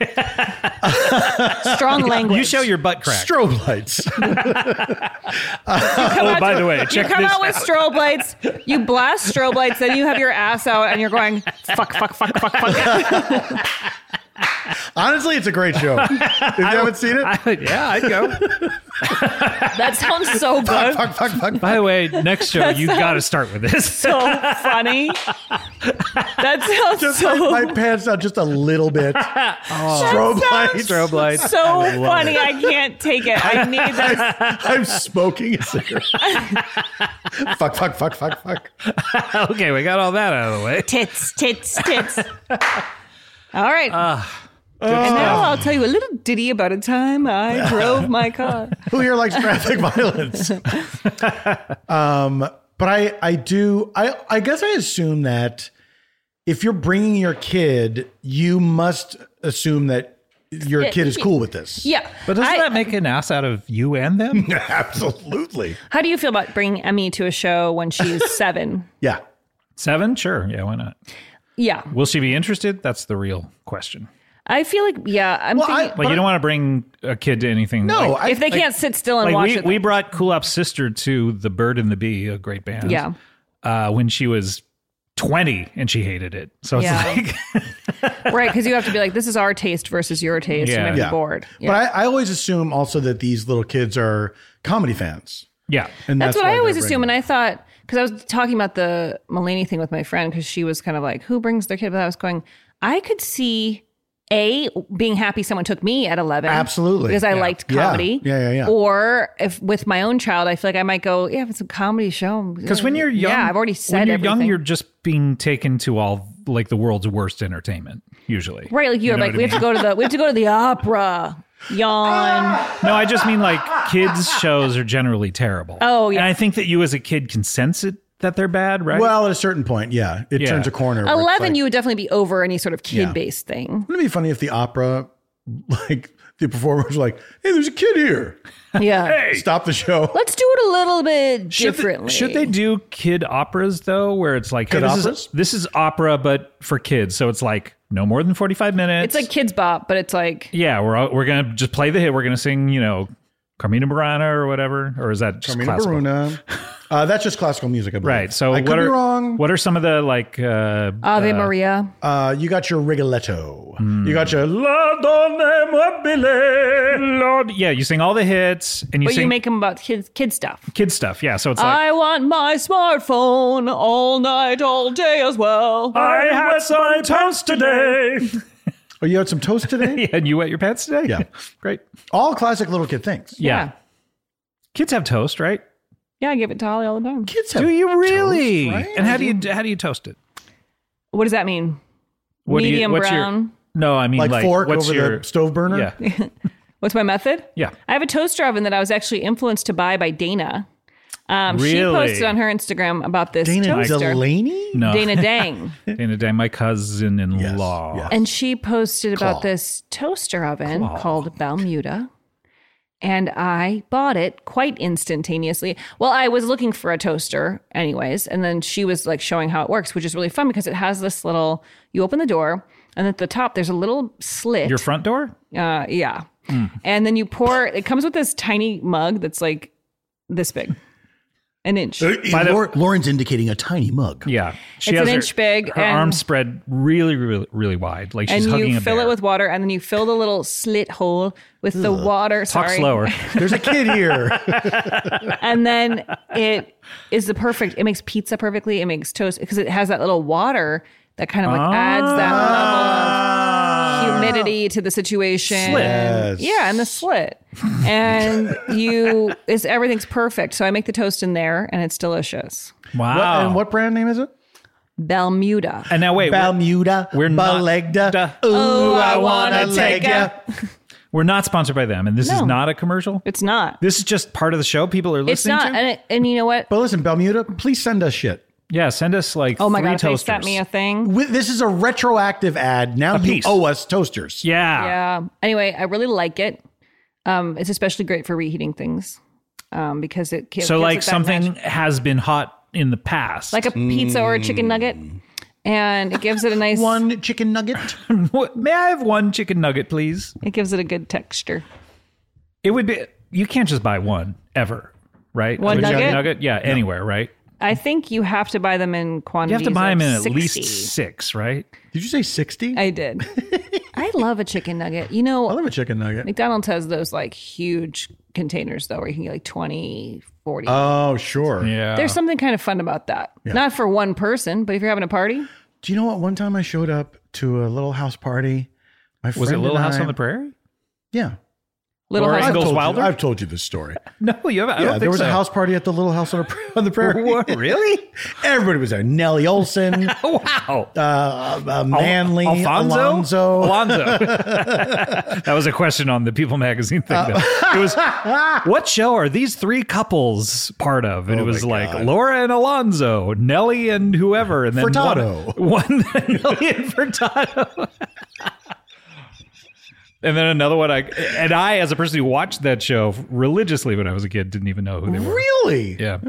Strong language.
You show your butt crack.
Strobe lights.
Oh, by the way,
You
check
come
this
out with strobe lights, you blast strobe lights, then you have your ass out and you're going, fuck.
Honestly, it's a great show. If you haven't seen it,
yeah, I'd go.
That sounds so good.
fuck.
By the way, next show, you got to start with this.
So funny. That sounds
Just
so
my pants out just a little bit. Strobe lights.
Strobe lights.
so funny. I can't take it. I need this.
I'm smoking a cigarette. fuck.
Okay, we got all that out of the way.
Tits. All right. And now I'll tell you a little ditty about a time I drove my car.
Who here likes graphic violence? But I guess I assume that if you're bringing your kid, you must assume that your kid is cool with this.
Yeah.
But doesn't that make an ass out of you and them?
Absolutely.
How do you feel about bringing Emmy to a show when she's 7?
Yeah.
7? Sure. Yeah, why not?
Yeah.
Will she be interested? That's the real question.
I feel like, I'm thinking,
Like, you don't want to bring a kid to anything.
No,
like,
if they can't sit still and watch it.
we brought Kulop's sister to The Bird and the Bee, a great band.
Yeah.
When she was 20 and she hated it. So it's like,
Right, because you have to be like, this is our taste versus your taste.
Yeah.
You might
Yeah.
be bored. Yeah.
But I always assume also that these little kids are comedy fans.
yeah.
And
That's what
why
I always
they're
assume.
bringing
And I thought, because I was talking about the Mulaney thing with my friend, because she was kind of like, who brings their kid? But I was going, I could see being happy someone took me at 11.
Absolutely.
Because I liked
Yeah.
comedy.
Yeah.
Or if with my own child, I feel like I might go, yeah, if it's a comedy show.
Because when you're young,
I've already said
when you're
everything.
young, you're just being taken to all like the world's worst entertainment, usually.
Right, like you're
know
like,
what
we
I
have to go to the opera. Yawn.
No, I just mean like kids' shows are generally terrible.
Oh, yeah.
And I think that you as a kid can sense it that they're bad, right?
Well, at a certain point, yeah. It
Yeah.
turns a corner. where it's
11,
like,
you would definitely be over any sort of kid-based thing.
Wouldn't it be funny if the opera like the performers were like, hey, there's a kid here.
Yeah.
Stop the show.
Let's do it a little bit differently.
Should they do kid operas though, where it's like, hey,
Kid operas?
this is opera, but for kids. So it's like no more than 45 minutes.
It's like Kids Bop, but it's like
yeah, we're gonna just play the hit. We're gonna sing, Carmina Burana or whatever, or is that just
Carmina
classical?
Burana. That's just classical music, I believe.
Right. So
I could be wrong.
What are some of the like?
Ave Maria.
You got your Rigoletto.
Hmm.
You got your La Donna Mobile.
Lord, yeah, you sing all the hits, and you
But
sing
you make them about kid stuff.
kid stuff. Yeah, so it's like
I want my smartphone all night, all day as well.
I had some toast today.
Oh, you had some toast today?
Yeah, and you wet your pants today.
Yeah.
Great.
All classic little kid things.
Yeah. Kids have toast, right?
Yeah, I give it to Holly all the time.
Kids have
Do you really?
toast, right?
And how do you toast it?
What does that mean?
What do you-
Medium
what's your-
brown.
No, I mean
like fork
what's
over
your
the stove burner?
Yeah.
What's my method?
Yeah.
I have a toaster oven that I was actually influenced to buy by Dana. She
Really?
posted on her Instagram about this
Dana
toaster.
Delaney?
No.
Dana Dang.
Dana Day, my cousin-in-law.
Yes, yes.
And she posted about
Claw.
this toaster oven called Balmuda. And I bought it quite instantaneously. Well, I was looking for a toaster anyways. And then she was like showing how it works, which is really fun because it has this little, you open the door and at the top, there's a little slit.
Your front door?
Yeah. And then you pour, it comes with this tiny mug that's like this big, an inch.
Lauren's indicating a tiny mug.
Yeah. She
It's
has
an inch big
Her
and-
arms spread really, really, really wide. Like she's
And
hugging
you
a
fill
bear.
it with water, and then you fill the little slit hole with the water.
Talk
Sorry.
slower.
There's a kid here.
And then it is the perfect. It makes pizza perfectly. It makes toast because it has that little water that kind of like adds that level of humidity to the situation.
Slit.
Yes.
Yeah, and the slit. And everything's perfect. So I make the toast in there, and it's delicious.
Wow.
And what brand name is it?
Balmuda.
And now wait,
Balmuda.
we're not-
Balegda. Ooh, I wanna take ya.
we're not sponsored by them, and this is
No.
not a commercial.
It's not.
This is just part of the show people are
It's
listening
not.
to.
And you know what?
But listen, Balmuda, please send us shit.
Yeah, send us like
Oh my
3
God, if they
toasters.
sent me a thing.
This is a retroactive ad. Now you
piece.
owe us toasters.
Yeah.
Yeah. Anyway, I really like it. It's especially great for reheating things because it gives
So
it
like
that
something
magic-
has been hot in the past.
like a pizza or a chicken nugget, and it gives it a nice
One chicken nugget.
What- may I have one chicken nugget, please?
It gives it a good texture.
It would be. You can't just buy one ever, right?
One
A chicken
nugget?
nugget, yeah, anywhere, right?
I think you have to buy them in
You
quantities.
have to buy them in
of
at
60.
least 6, right?
Did you say 60?
I did. I love a chicken nugget. You know,
I love a chicken nugget.
McDonald's has those like huge containers though, where you can get like 20, 40.
Oh, sure.
Yeah.
There's something kind of fun about that. Not for one person, but if you're having a party.
Do you know what? One time I showed up to a little house party. My
Was it
friend
Little
and
House
I-
on the Prairie?
Yeah.
Little
Or
House.
Ingalls Wilder?
I've told you this story.
No, you haven't. I
Yeah,
don't
there
think
was
so.
a house party at the Little House on the Prairie.
What, really?
Everybody was there. Nellie Olson,
Wow.
Manly, Alonzo.
That was a question on the People magazine thing. Though. It was, what show are these 3 couples part of? And it was
my
like
God.
Laura and Alonzo, Nellie and whoever, and then
Furtado.
one Nellie and Furtado. And then another one, I as a person who watched that show religiously when I was a kid, didn't even know who they were.
Really?
Yeah.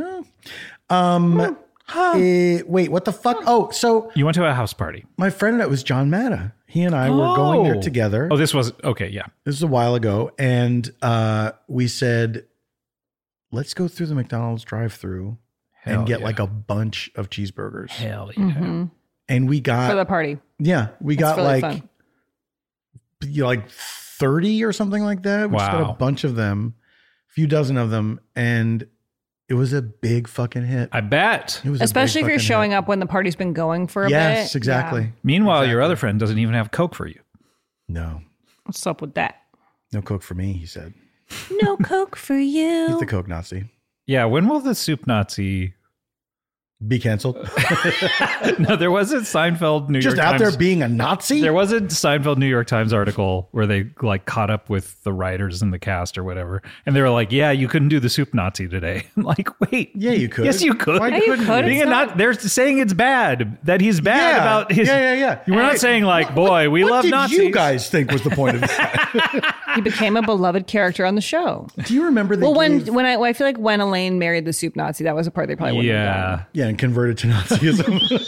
Wait, what the fuck? Oh, so
You went to a house party.
my friend that was John Matta. He and I were going there
Oh.
together.
Oh, this was, okay, yeah.
This was a while ago. And we said, let's go through the McDonald's drive-through
Hell
and get
yeah.
like a bunch of cheeseburgers.
Hell yeah.
And we
For
got,
the party.
yeah, we got
really
like,
fun.
like 30 or something like that. We just got
Wow.
a bunch of them, a few dozen of them. And it was a big fucking hit.
I bet.
It was
Especially if you're showing up when the party's been going for a bit.
Yes, exactly.
Meanwhile, your other friend doesn't even have Coke for you.
No,
What's up with that?
no Coke for me, he said.
No Coke for
He's
you.
the Coke Nazi.
Yeah, when will the soup Nazi
Be canceled.
No, there was a Seinfeld New
Just
York
out
Times.
there being a Nazi?
There was a Seinfeld New York Times article where they like caught up with the writers and the cast or whatever, and they were like, "Yeah, you couldn't do the soup Nazi today." I'm like, wait,
Yeah, you could.
Yes, you could.
Why
Yeah, you
couldn't
could.
Being
It's
a
not-
not, they're saying it's bad, that he's bad about his.
Yeah.
We're not saying like, boy, we
What
love
did
Nazis.
you guys think was the point of that?
He became a beloved character on the show.
Do you remember the
Well, when I feel like when Elaine married the soup Nazi, that was a part they probably wouldn't have done.
Yeah.
Yeah, and converted to Nazism.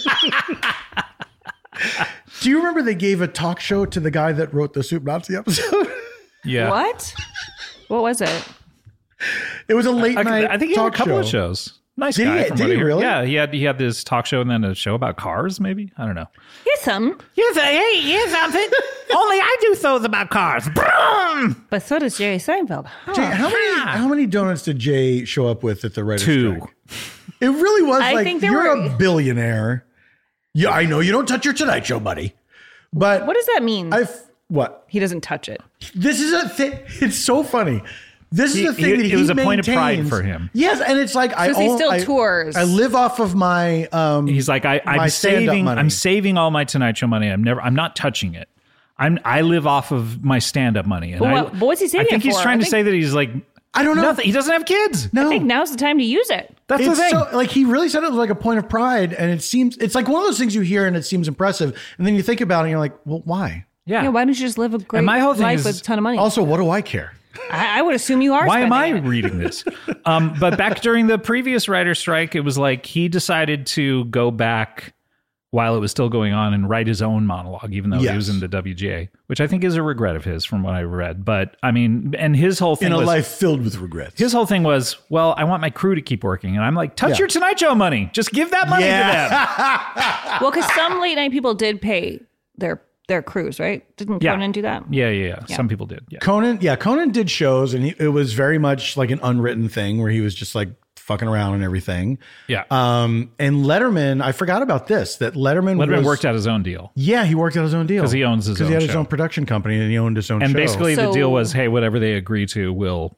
Do you remember they gave a talk show to the guy that wrote the Soup Nazi episode?
Yeah.
What? What was it?
It was a late night
I think he had a
talk
couple
show.
of shows. Nice
Did he-
guy. from
did
what I
he
hear.
really?
Yeah, he had this talk show and then a show about cars, maybe? I don't know.
Here's some.
Here's something. Only I do shows about cars.
But so does Jerry Seinfeld.
Jay, how many donuts did Jay show up with at the writer's
2.
strike? It really was
I
like,
think there
you're
were-
a billionaire. Yeah, I know you don't touch your Tonight Show, buddy. But
What does that mean?
what?
He doesn't touch it.
This is a thing. It's so funny. This is the thing that he
it was a point of pride
maintains.
for him.
Yes, and it's like
he still tours.
I live off of my.
He's like,
my
I'm
stand-up
saving.
money.
I'm saving all my Tonight Show money. I'm not touching it. I live off of my stand-up money. And
But what's he saving
I think
it
he's
for?
trying
I
to
think-
say that he's like,
I don't know.
nothing. He doesn't have kids.
No,
I think now's the time to use it.
That's the
it's
thing.
so like he really said it was like a point of pride, and it seems it's like one of those things you hear and it seems impressive, and then you think about it and you're like, well, why?
yeah.
Yeah, why don't you just live a great
my whole thing
life
is-
with a ton of money?
Also, what do I care?
I would assume you are.
Why am I
spending it.
reading this? But back during the previous writer's strike, it was like he decided to go back while it was still going on and write his own monologue, even though he
Yes.
was in the WGA, which I think is a regret of his from what I read. But I mean, and his whole thing
In a
was,
life filled with regrets.
his whole thing was, well, I want my crew to keep working. And I'm like, touch
Yeah.
your Tonight Show money. Just give that money to them.
Well, because some late night people did pay their crews, right? Didn't
Yeah.
Conan do that?
Yeah. Some people did. Yeah.
Conan did shows, and it was very much like an unwritten thing where he was just like fucking around and everything.
Yeah.
And Letterman, I forgot about this. That Letterman
worked out his own deal.
Yeah, he worked out his own deal
'Cause he owns his
he
own
had his
show.
own production company and he owned his own
And
show.
basically the
So-
deal was, hey, whatever they agree to, we'll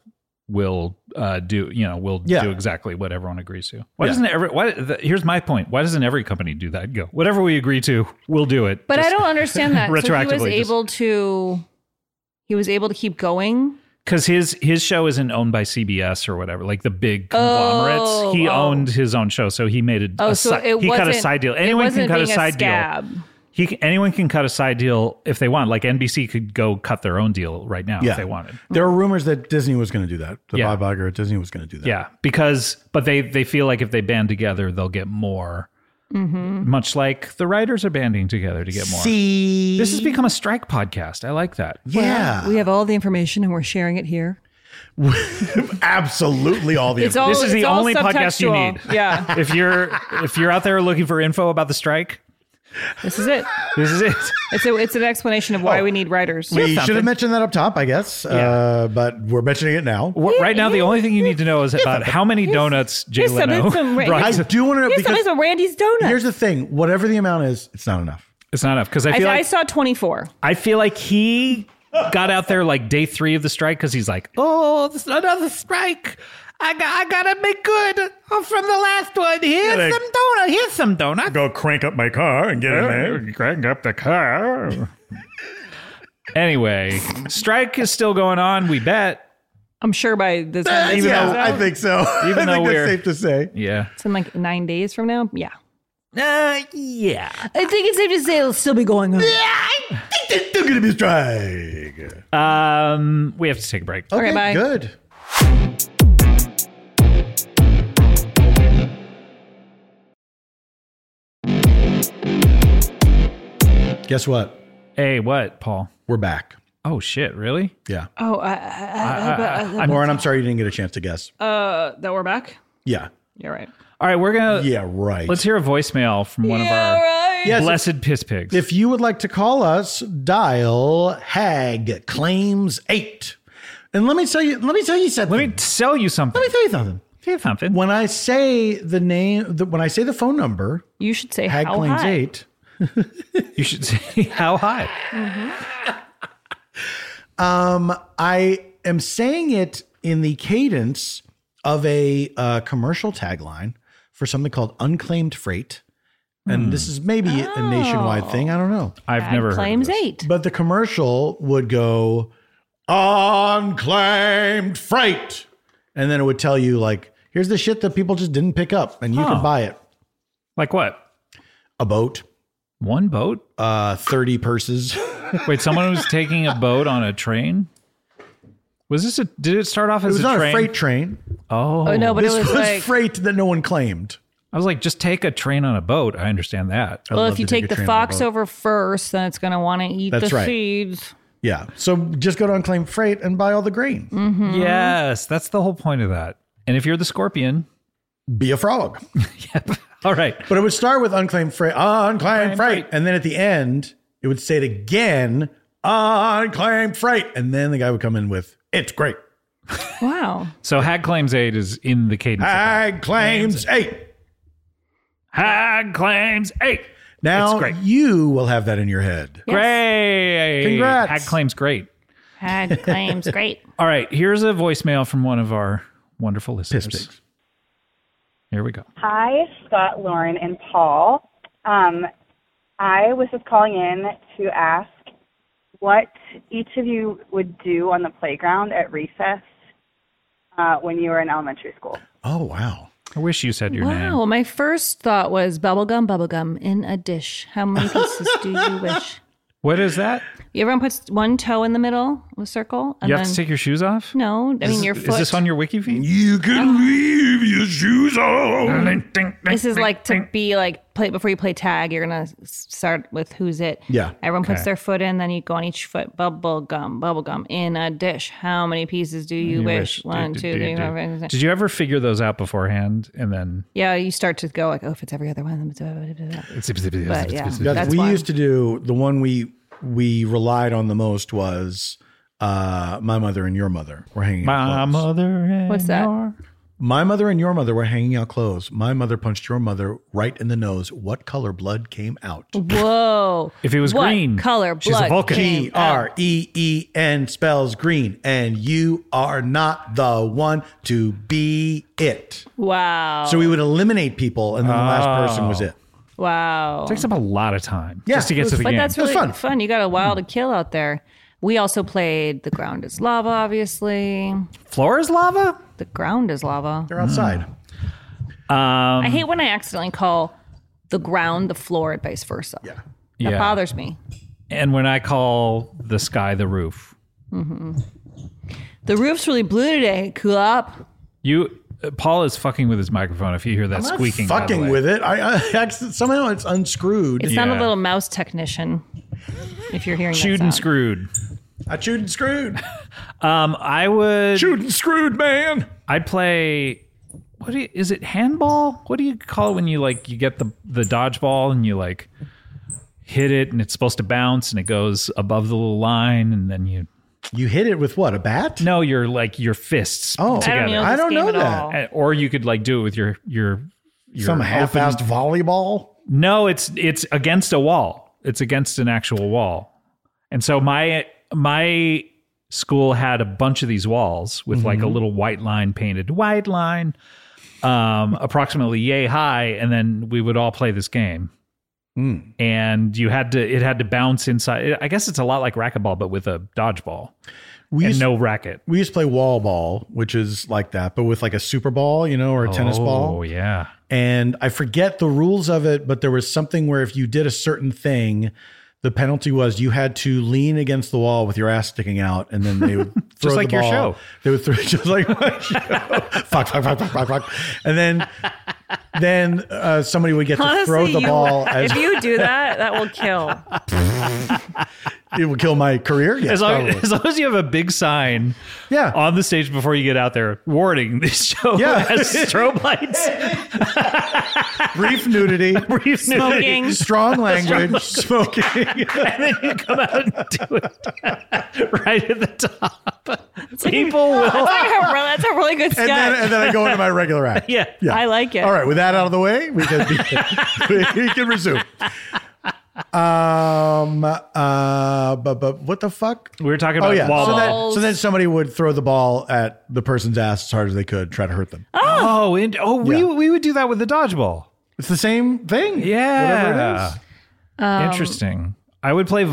do
Yeah.
exactly what everyone agrees to. Why
Yeah.
doesn't here's my point. Why doesn't every company do that? Go, whatever we agree to, we'll do it.
But
Just
I don't understand that. So
retroactively,
he was able to keep going.
because his show isn't owned by CBS or whatever, like the big conglomerates. He owned his own show, so he made
So
he cut a side deal. Anyone can cut a side deal. Anyone can cut a side deal if they want. Like NBC could go cut their own deal right now if they wanted.
There were rumors that Disney was going to do that. The
Yeah.
Bob Iger at Disney was going to do that.
Yeah, but they feel like if they band together, they'll get more.
Mm-hmm.
Much like the writers are banding together to get more.
See,
This has become a strike podcast. I like that.
yeah,
We have all the information and we're sharing it here.
absolutely all the.
This
is the
all
only podcast you
subtextual.
need.
Yeah,
If you're out there looking for info about the strike,
this is it.
this is it.
It's an explanation of why we need writers.
we should
something.
have mentioned that up top, I guess.
Yeah.
But we're mentioning it now.
Right now, the only thing you need to know is about how many donuts Jay
here's some-
Leno
some-
brought
I
to-
do want to know
Here's
because
some Randy's donuts.
here's the thing: whatever the amount is, it's not enough.
It's not enough because I
I saw 24.
feel like he got out there like day 3 of the strike because he's like, oh, this is another strike. I gotta make good from the last one. Here's some donuts.
Go crank up my car and get in there.
Crank up the car. Anyway, strike is still going on. We bet.
I'm sure by this time this
Yeah,
comes
I
out,
think so.
Even
I
though
think
we're-
that's safe to say.
Yeah.
it's in like 9 days from now. Yeah.
Yeah.
I think it's safe to say it'll still be going on.
I think there's still going to be a strike.
We have to take a break.
Okay,
bye.
good. Guess what?
Hey, what, Paul?
We're back.
Oh shit! Really?
Yeah.
Oh,
Lauren, I'm sorry you didn't get a chance to guess.
that we're back.
Yeah.
You're right.
All right, we're gonna
Yeah, right.
let's hear a voicemail from one of our
right.
Yes.
blessed piss pigs.
If you would like to call us, dial Hag Claims 8. And let me tell you something.
Let me tell you something.
Let me tell you something.
Say something.
When I say the name, when I say the phone number,
You should say
Hag
how
Claims
high.
8.
You should say how high.
I am saying it in the cadence of a commercial tagline for something called unclaimed freight. And this is maybe a nationwide thing. I don't know.
I've never heard of
claims
this.
8.
But the commercial would go, unclaimed freight. And then it would tell you, like, here's the shit that people just didn't pick up and you can buy it.
Like what?
A boat,
One boat?
30 purses.
Wait, someone was taking a boat on a train? Did it start off
It
as
was
a
not
train?
a freight train.
Oh, no, but
This
it was
was
like,
freight that no one claimed.
I was like, just take a train on a boat. I understand that.
I'd
well,
love
if you
to
take
a
the
train on a
fox
boat.
over first, then it's going to want to eat
That's
the
right.
seeds.
Yeah. So just go to unclaimed freight and buy all the grain.
Mm-hmm.
Yes, that's the whole point of that. And if you're the scorpion,
Be a frog.
all right.
But it would start with unclaimed freight, unclaimed freight.
freight.
And then at the end, it would say it again, unclaimed freight. And then the guy would come in with, it's great.
Wow.
So Hag Claims 8 is in the cadence. of that.
Hag claims 8.
Hag Claims 8.
Now
It's great.
you will have that in your head.
Yes.
Great.
Congrats.
Hag Claims great.
Had claims. Great.
All right. Here's a voicemail from one of our wonderful listeners.
Piss pigs.
Here we go.
Hi, Scott, Lauren, and Paul. I was just calling in to ask what each of you would do on the playground at recess when you were in elementary school.
Oh, wow.
I wish you said your name.
Wow. My first thought was bubblegum in a dish. How many pieces do you wish?
What is that?
Everyone puts one toe in the middle of a circle. And
You have
then,
to take your shoes off?
No, I mean your foot.
Is this on your wiki feed?
You can leave your shoes on.
This is like to be like play before you play tag. You're gonna start with who's it.
Yeah.
Everyone puts
Okay.
their foot in, then you go on each foot. Bubblegum in a dish. How many pieces do you wish? One, two, three, four, five, six.
Did you ever figure those out beforehand and then?
Yeah, you start to go like, oh, if it's every other one. But yeah, that's
we
fun.
used to do, the one we relied on the most was My Mother and Your Mother were hanging out
My
clothes.
mother and
What's that?
your-
My mother and your mother were hanging out clothes. My mother punched your mother right in the nose. What color blood came out?
Whoa.
If it was
What
green,
color
she's a
blood
Vulcan.
came out?
Green spells green, and you are not the one to be it.
Wow.
So we would eliminate people, and then the last person was it.
Wow.
Takes up a lot of time
Yeah,
just to
it
get
was
to the
But
game.
that's
It was
really
fun.
fun. You got a while to kill out there. We also played The Ground is Lava, obviously.
Floor is lava?
The Ground is Lava.
They're outside.
I hate when I accidentally call the ground the floor and vice versa.
Yeah.
That
Yeah.
bothers me.
And when I call the sky the roof,
The roof's really blue today. Cool up.
Paul is fucking with his microphone. If you hear that
I'm not
squeaking, by the
fucking
way.
with it. I somehow it's unscrewed.
It's not a
Yeah.
little mouse technician. If you're hearing
Chewed
that
and
sound.
screwed.
I chewed and screwed.
I would.
Chewed and screwed, man.
I'd play. Is it handball? What do you call it when you get the dodgeball and you like hit it and it's supposed to bounce and it goes above the little line and then
You hit it with what? A bat?
no, you're like your fists
Oh.
together.
I don't know.
I
this
don't
game
know
at
that.
all.
Or you could like do it with your
Some half-assed volleyball.
No, it's against a wall. It's against an actual wall. And so my school had a bunch of these walls with like a little white line painted white line, approximately yay high, and then we would all play this game. And it had to bounce inside. I guess it's a lot like racquetball, but with a dodgeball and no racket.
We used to play wall ball, which is like that, but with like a super ball, or a tennis ball.
Oh yeah.
And I forget the rules of it, but there was something where if you did a certain thing, the penalty was you had to lean against the wall with your ass sticking out, and then they would throw
Just like
the
your
ball.
show.
They would throw just like my show. fuck. And then somebody would get to throw the ball.
If you do that, that will kill.
It would kill my career. Yes,
As long,
probably.
as long as you have a big sign
Yeah.
on the stage before you get out there, warning, this show
Yeah.
has strobe lights.
Brief nudity,
Brief nudity.
Smoking.
strong language, smoking.
And then you come out and do it right at the top. People will.
That's a really good sketch.
And then I go into my regular act.
Yeah.
I like it.
All right, with that out of the way, we can resume. But what the fuck?
We were talking
Oh
about
yeah.
wall
So
ball.
then somebody would throw the ball at the person's ass as hard as they could, try to hurt them.
Oh,
We would do that with the dodgeball.
It's the same thing. Whatever
Yeah.
it is.
Interesting. I would play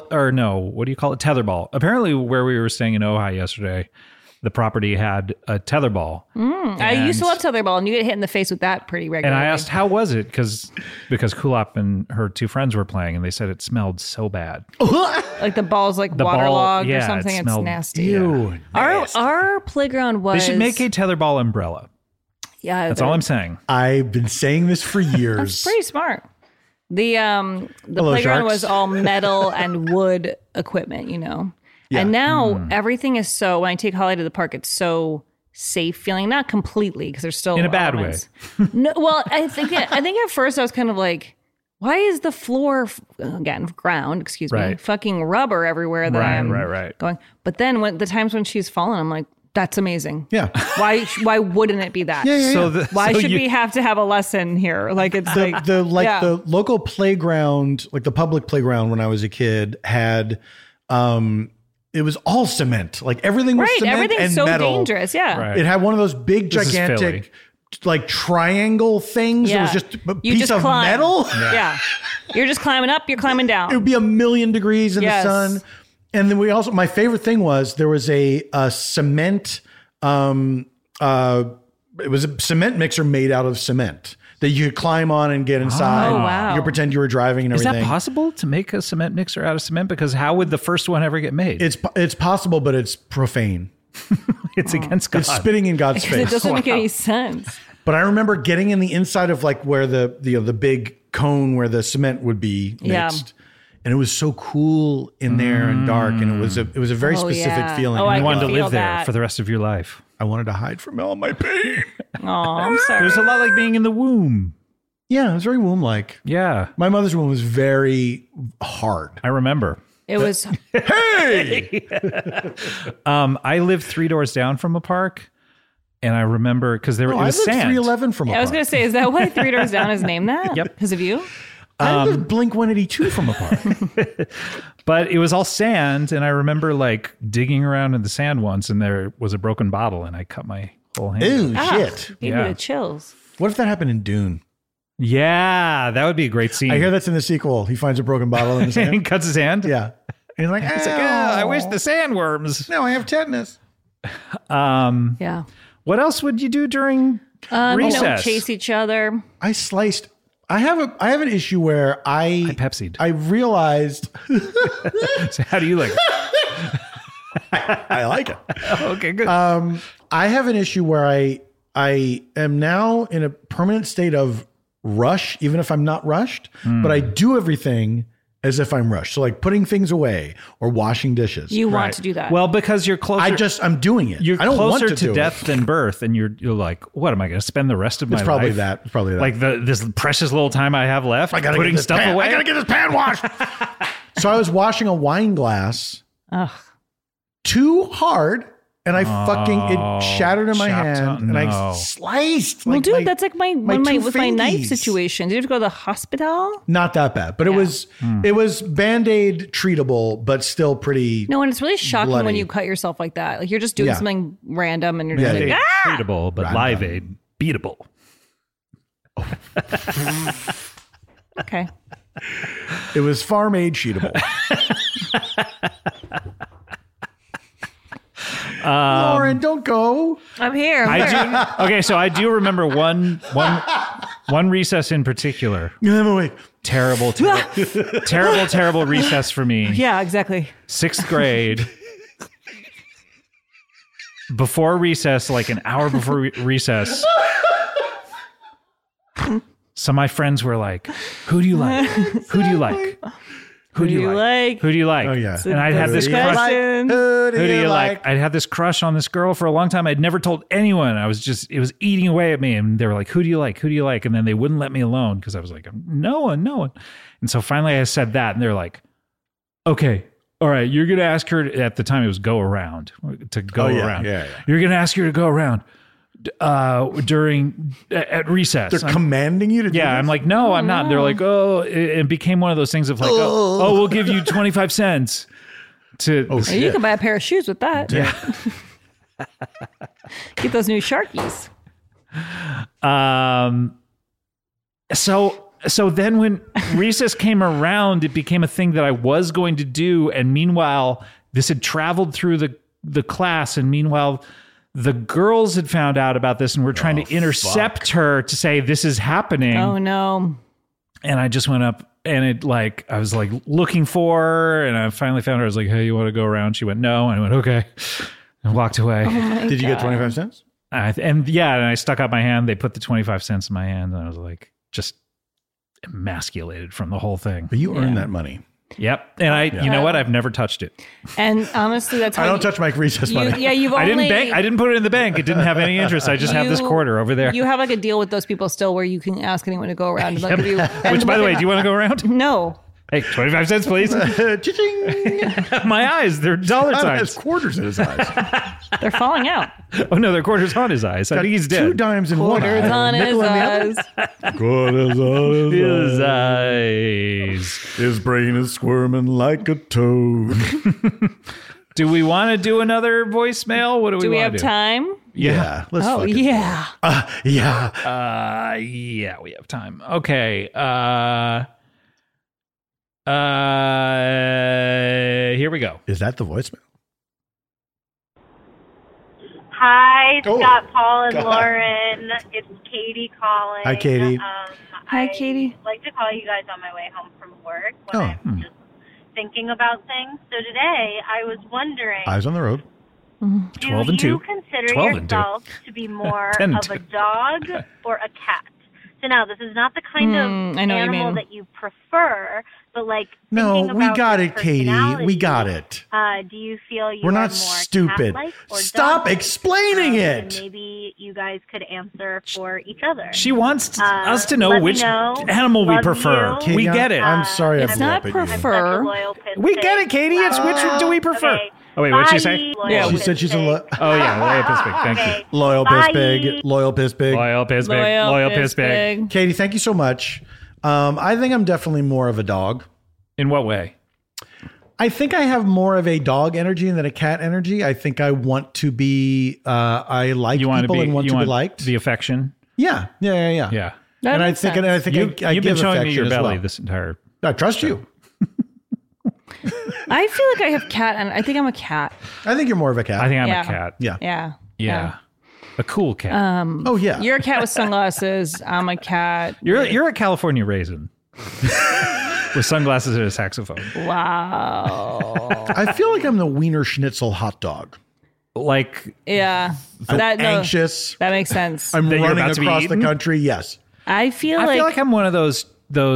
tetherball. Apparently where we were staying in Ojai yesterday, the property had a tetherball.
I used to love tetherball, and you get hit in the face with that pretty
And
regularly.
I asked, how was it? Because Kulop and her two friends were playing, and they said it smelled so bad.
like the ball's like
The ball,
waterlogged
yeah,
or
it
something. It's
smelled-
nasty.
Ew.
Our playground was.
They should make a tetherball umbrella.
Yeah,
That's all I'm saying.
I've been saying this for years.
That's pretty smart. The
Hello,
playground
sharks.
was all metal and wood equipment, you know.
Yeah.
And now everything is so. When I take Holly to the park, it's so safe feeling. Not completely because there's still
In a bad
elements. No, well, I think at first I was kind of like, why is the floor ground? Excuse me,
Right.
fucking rubber everywhere that I'm
Right.
going. But then when the times when she's fallen, I'm like, that's amazing.
Yeah.
Why wouldn't it be that?
Yeah.
So
Why
so
should
you-
we have to have a lesson here? Like it's like
The
yeah.
the local playground, like the public playground when I was a kid, had it was all cement. Like everything was
right.
cement
Everything's
and
so
metal.
dangerous. Yeah.
Right.
It had one of those big,
This is
gigantic, like triangle things.
Yeah.
It was just a
You
piece
just
of
climb.
metal.
Yeah. You're just climbing up. You're climbing down.
It would be 1,000,000 degrees in
Yes.
the sun. And then my favorite thing was there was a cement, it was a cement mixer made out of cement that you could climb on and get inside.
Oh, wow.
You could pretend you were driving and
Is
everything.
that possible to make a cement mixer out of cement? Because how would the first one ever get made?
It's possible, but it's profane.
It's against God.
It's spitting in God's
It
face.
doesn't make any sense.
But I remember getting in the inside of like where the big cone where the cement would be
Yeah.
mixed. And it was so cool in there and dark. And it was a very
Oh,
specific
yeah.
feeling.
Oh,
And
I
You wanted to
can feel
live there
that.
for the rest of your life.
I wanted to hide from all my pain.
Oh, I'm sorry.
It was a lot like being in the womb.
Yeah, it was very womb-like.
Yeah,
My mother's womb was very hard.
I remember.
It was.
Hey!
I lived 3 doors down from a park, and I remember because there
Oh,
it
I
was
lived
sand.
311 from a
I was
park.
going to say, is that why 3 Doors Down is named that?
Yep.
Because of you?
I lived Blink-182 from a park.
But it was all sand, and I remember like digging around in the sand once, and there was a broken bottle, and I cut my whole hand.
Ew,
Ah,
shit.
Gave
Yeah.
me the chills.
What if that happened in Dune?
Yeah, that would be a great scene.
I hear that's in the sequel. He finds a broken bottle in the
he
sand.
cuts his hand.
Yeah. And he's like,
He's like, I wish the sandworms.
No, I have tetanus.
Yeah.
What else would you do during
You
recess?
know, chase each other.
I sliced. I have an issue where I
Pepsi'd.
I realized
So how do you like?
I like it.
Okay, good.
I have an issue where I am now in a permanent state of rush, even if I'm not rushed, but I do everything as if I'm rushed. So like putting things away or washing dishes.
You want
Right.
to do that.
Well, because you're closer.
I'm doing it.
You're
I don't want
closer
to do
death
it.
than birth, and you're like, what am I going to spend the rest of my
It's probably
life?
that. It's probably that.
Like this precious little time I have left,
I gotta
putting
get this
stuff
pan.
away.
I gotta get this pan washed. So I was washing a wine glass
Ugh.
too hard, and I fucking it shattered in my
chopped
hand,
out.
and
No.
I sliced.
Well,
like
dude,
my-
that's like my
two
with my knife
fingies.
situation. Did you have to go to the hospital?
Not that bad, but it was Band-Aid treatable, but still pretty.
No, and it's really shocking when
Bloody.
you cut yourself like that. Like you're just doing
Yeah.
something random, and you're just
Yeah.
like, ah!
Treatable, but
Right.
Live Aid beatable.
Okay.
It was farm aid sheetable. Lauren, don't go.
I'm here. I'm here.
I do. Okay, so I do remember one recess in particular.
Wait.
Terrible recess for me.
Yeah, exactly.
6th grade. Before recess, like an hour before recess, some of my friends were like, "Who do you like? Who do you like? Who do you like? Who do you like?"
Oh, yeah.
And I'd have this
Good
crush.
question.
Who
Who do you like? I'd had this crush on this girl for a long time. I'd never told anyone. It was eating away at me. And they were like, "Who do you like? Who do you like?" And then they wouldn't let me alone because I was like, no one. And so finally I said that, and they're like, "Okay, all right, you're going to ask her at the time it was go around to go around.
yeah.
You're going to ask her to go around at recess."
They're commanding you to do
Yeah,
this?
I'm like, no, I'm not. And they're like, oh, it became one of those things of like, oh, we'll give you 25 cents to.
Oh,
You
shit.
can buy a pair of shoes with that.
Yeah.
Get those new Sharkies.
So then when recess came around, it became a thing that I was going to do. And meanwhile, this had traveled through the class. And meanwhile, the girls had found out about this and were trying to intercept her to say, this is happening.
Oh, no.
And I just went up and I was like looking for her. And I finally found her. I was like, hey, you want to go around? She went, no. And I went, okay. And walked away.
Oh
Did you get 25 cents?
And I stuck out my hand. They put the 25 cents in my hand. And I was like, just emasculated from the whole thing.
But you earned that money.
Yep. And you know what? I've never touched it.
And honestly, that's how
I don't touch my recess money.
Yeah, you've only...
I didn't put it in the bank. It didn't have any interest. I just have this quarter over there.
You have like a deal with those people still where you can ask anyone to go around. And they'll give you,
Which, by the way, do you want to go around?
No.
Hey, 25 cents, please.
Cha-ching.
My eyes, they're dollar
He
signs.
has quarters in his eyes.
They're falling out.
Oh, no, they're quarters on his eyes. I think he's dead.
2 dimes in one eye.
Quarters on
a
his
nickel in the
eyes.
other. Quarters on
His eyes.
His brain is squirming like a toad.
Do we want to do another voicemail? What do
Do we
want
have
to do?
time?
Yeah. Let's
Oh,
fucking
yeah.
yeah.
Yeah, we have time. Okay. Here we go.
Is that the voicemail?
Hi,
Oh,
Scott, Paul, and
God.
Lauren. It's Katie calling.
Hi, Katie.
Hi, Katie.
I like to call you guys on my way home from work
Oh,
when I'm just thinking about things. So today, I was wondering,
Eyes on the road.
12 and
do you
2.
consider
12 and 2.
yourself to be more
10 and
of
2.
a dog or a cat? So now, this is not the kind of
I know what you
animal
mean.
that you prefer, but like
No,
thinking
we
about
got
your
it, Katie. We
personality,
got it.
Do you feel you
We're
are
not
more
stupid.
cat-like or
Stop
dog-like?
explaining
And
it.
maybe you guys could answer for each other.
She wants us to know
let me
which
know.
animal we
Love
prefer.
you.
We
Katie,
get it.
I'm sorry I
It's
blew
not
up at you.
I'm such a
prefer.
loyal piss
We get it,
pig.
Katie. It's which do we prefer?
Okay.
Oh, wait, what'd she
Bye,
say?
loyal
Yeah,
She
piss
said she's a
pig.
Oh, yeah, loyal piss pig. Thank
Okay.
you.
loyal
Bye.
piss pig. Loyal piss pig.
Loyal piss pig. Loyal piss pig.
Katie, thank you so much. I think I'm definitely more of a dog.
In what way?
I think I have more of a dog energy than a cat energy. I think I want to be. I like
You want to
people
be,
and want
you
to
want
be liked.
the affection?
Yeah.
Yeah.
That
And I
makes
think,
sense.
and I think I
You've been
give
showing me
affection
your
as
belly
well.
this entire...
I trust you.
I feel like I have cat, and I think I'm a cat.
I think you're more of a cat.
I think I'm
Yeah.
a cat.
Yeah.
Yeah. A cool cat.
Oh yeah.
You're a cat with sunglasses. I'm a cat.
You're a California raisin. With sunglasses and a saxophone.
Wow.
I feel like I'm the Wiener Schnitzel hot dog.
Like,
Yeah.
I'm
That, no,
anxious.
that makes sense.
I'm
That you're
running
about to be
across the
eaten?
country. Yes.
I feel
I
like,
feel like I'm one of those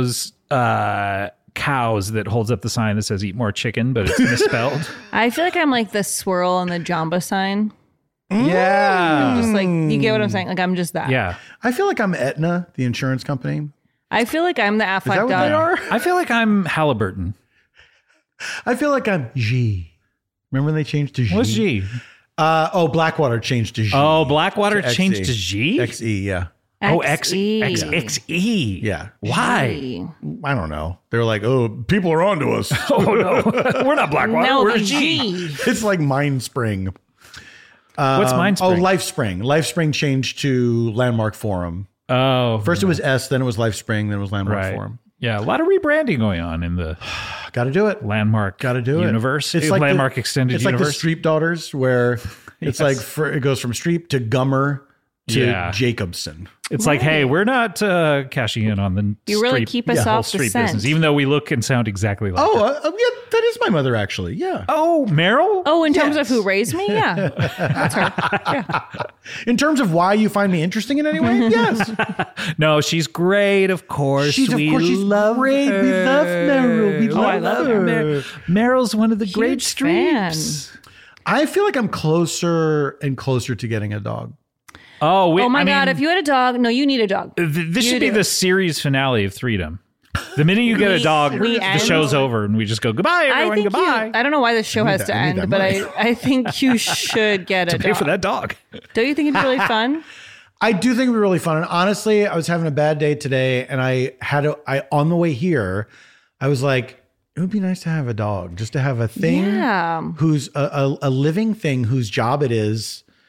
cows that holds up the sign that says eat more chicken, but it's misspelled.
I'm like the swirl on the Jamba sign.
Yeah.
Just like, you get what I'm saying? Like, I'm just that.
Yeah.
I feel like I'm Aetna, the insurance company.
I feel like I'm the
Is
Affleck
that what
dog.
they are?
I feel like I'm Halliburton.
I feel like I'm G. Remember when they changed to G?
What's G?
Blackwater changed to G.
Oh, Blackwater
To
changed
XE.
to G?
XE, yeah.
Oh,
XE.
XXE.
Yeah.
Why?
G.
I don't know. They're like, oh, people are onto us.
Oh, no. We're not Blackwater.
No,
We're
the
G.
G.
It's like Mind Spring.
What's mine?
Oh, LifeSpring. LifeSpring changed to Landmark Forum.
Oh.
First it was S, then it was LifeSpring, then it was Landmark
right.
Forum.
Yeah, a lot of rebranding going on in the
Got to do it.
Landmark
Got to do
universe.
it.
Landmark Extended
It's
Universe.
like the Streep Daughters, where it's
Yes.
like it goes from Streep to Gummer to
Yeah.
Jacobson.
It's like, hey, we're not cashing in on the
You really
street-
keep us
whole
off the
street
scent.
business, even though we look and sound exactly like.
Oh,
her.
yeah, that is my mother, actually. Yeah.
Oh, Meryl.
Oh, in terms of
Yes.
who raised me? Yeah. That's her. Yeah.
In terms of why you find me interesting in any way, yes.
No, she's great. Of course,
She's
we
great. We love Meryl. We
Oh, I
love
love
her.
her. Meryl's one of the great
Huge fan.
streeps.
I feel like I'm closer and closer to getting a dog.
Oh, wait,
Oh my
I
God.
mean,
If you had a dog, no, you need a dog.
this
you
should be
do.
the series finale of Freedom. The minute you get a dog,
we
the
end-
show's over, and we just go goodbye, everyone.
I think
Goodbye.
I don't know why the show has
that-
to
I need that
end, but
money.
I think you should get a
Pay
dog.
for that dog.
Don't you think it'd be really fun?
I do think it would be really fun. And honestly, I was having a bad day today, and I on the way here, I was like, it would be nice to have a dog, just to have a thing
Yeah.
who's a living thing whose job it is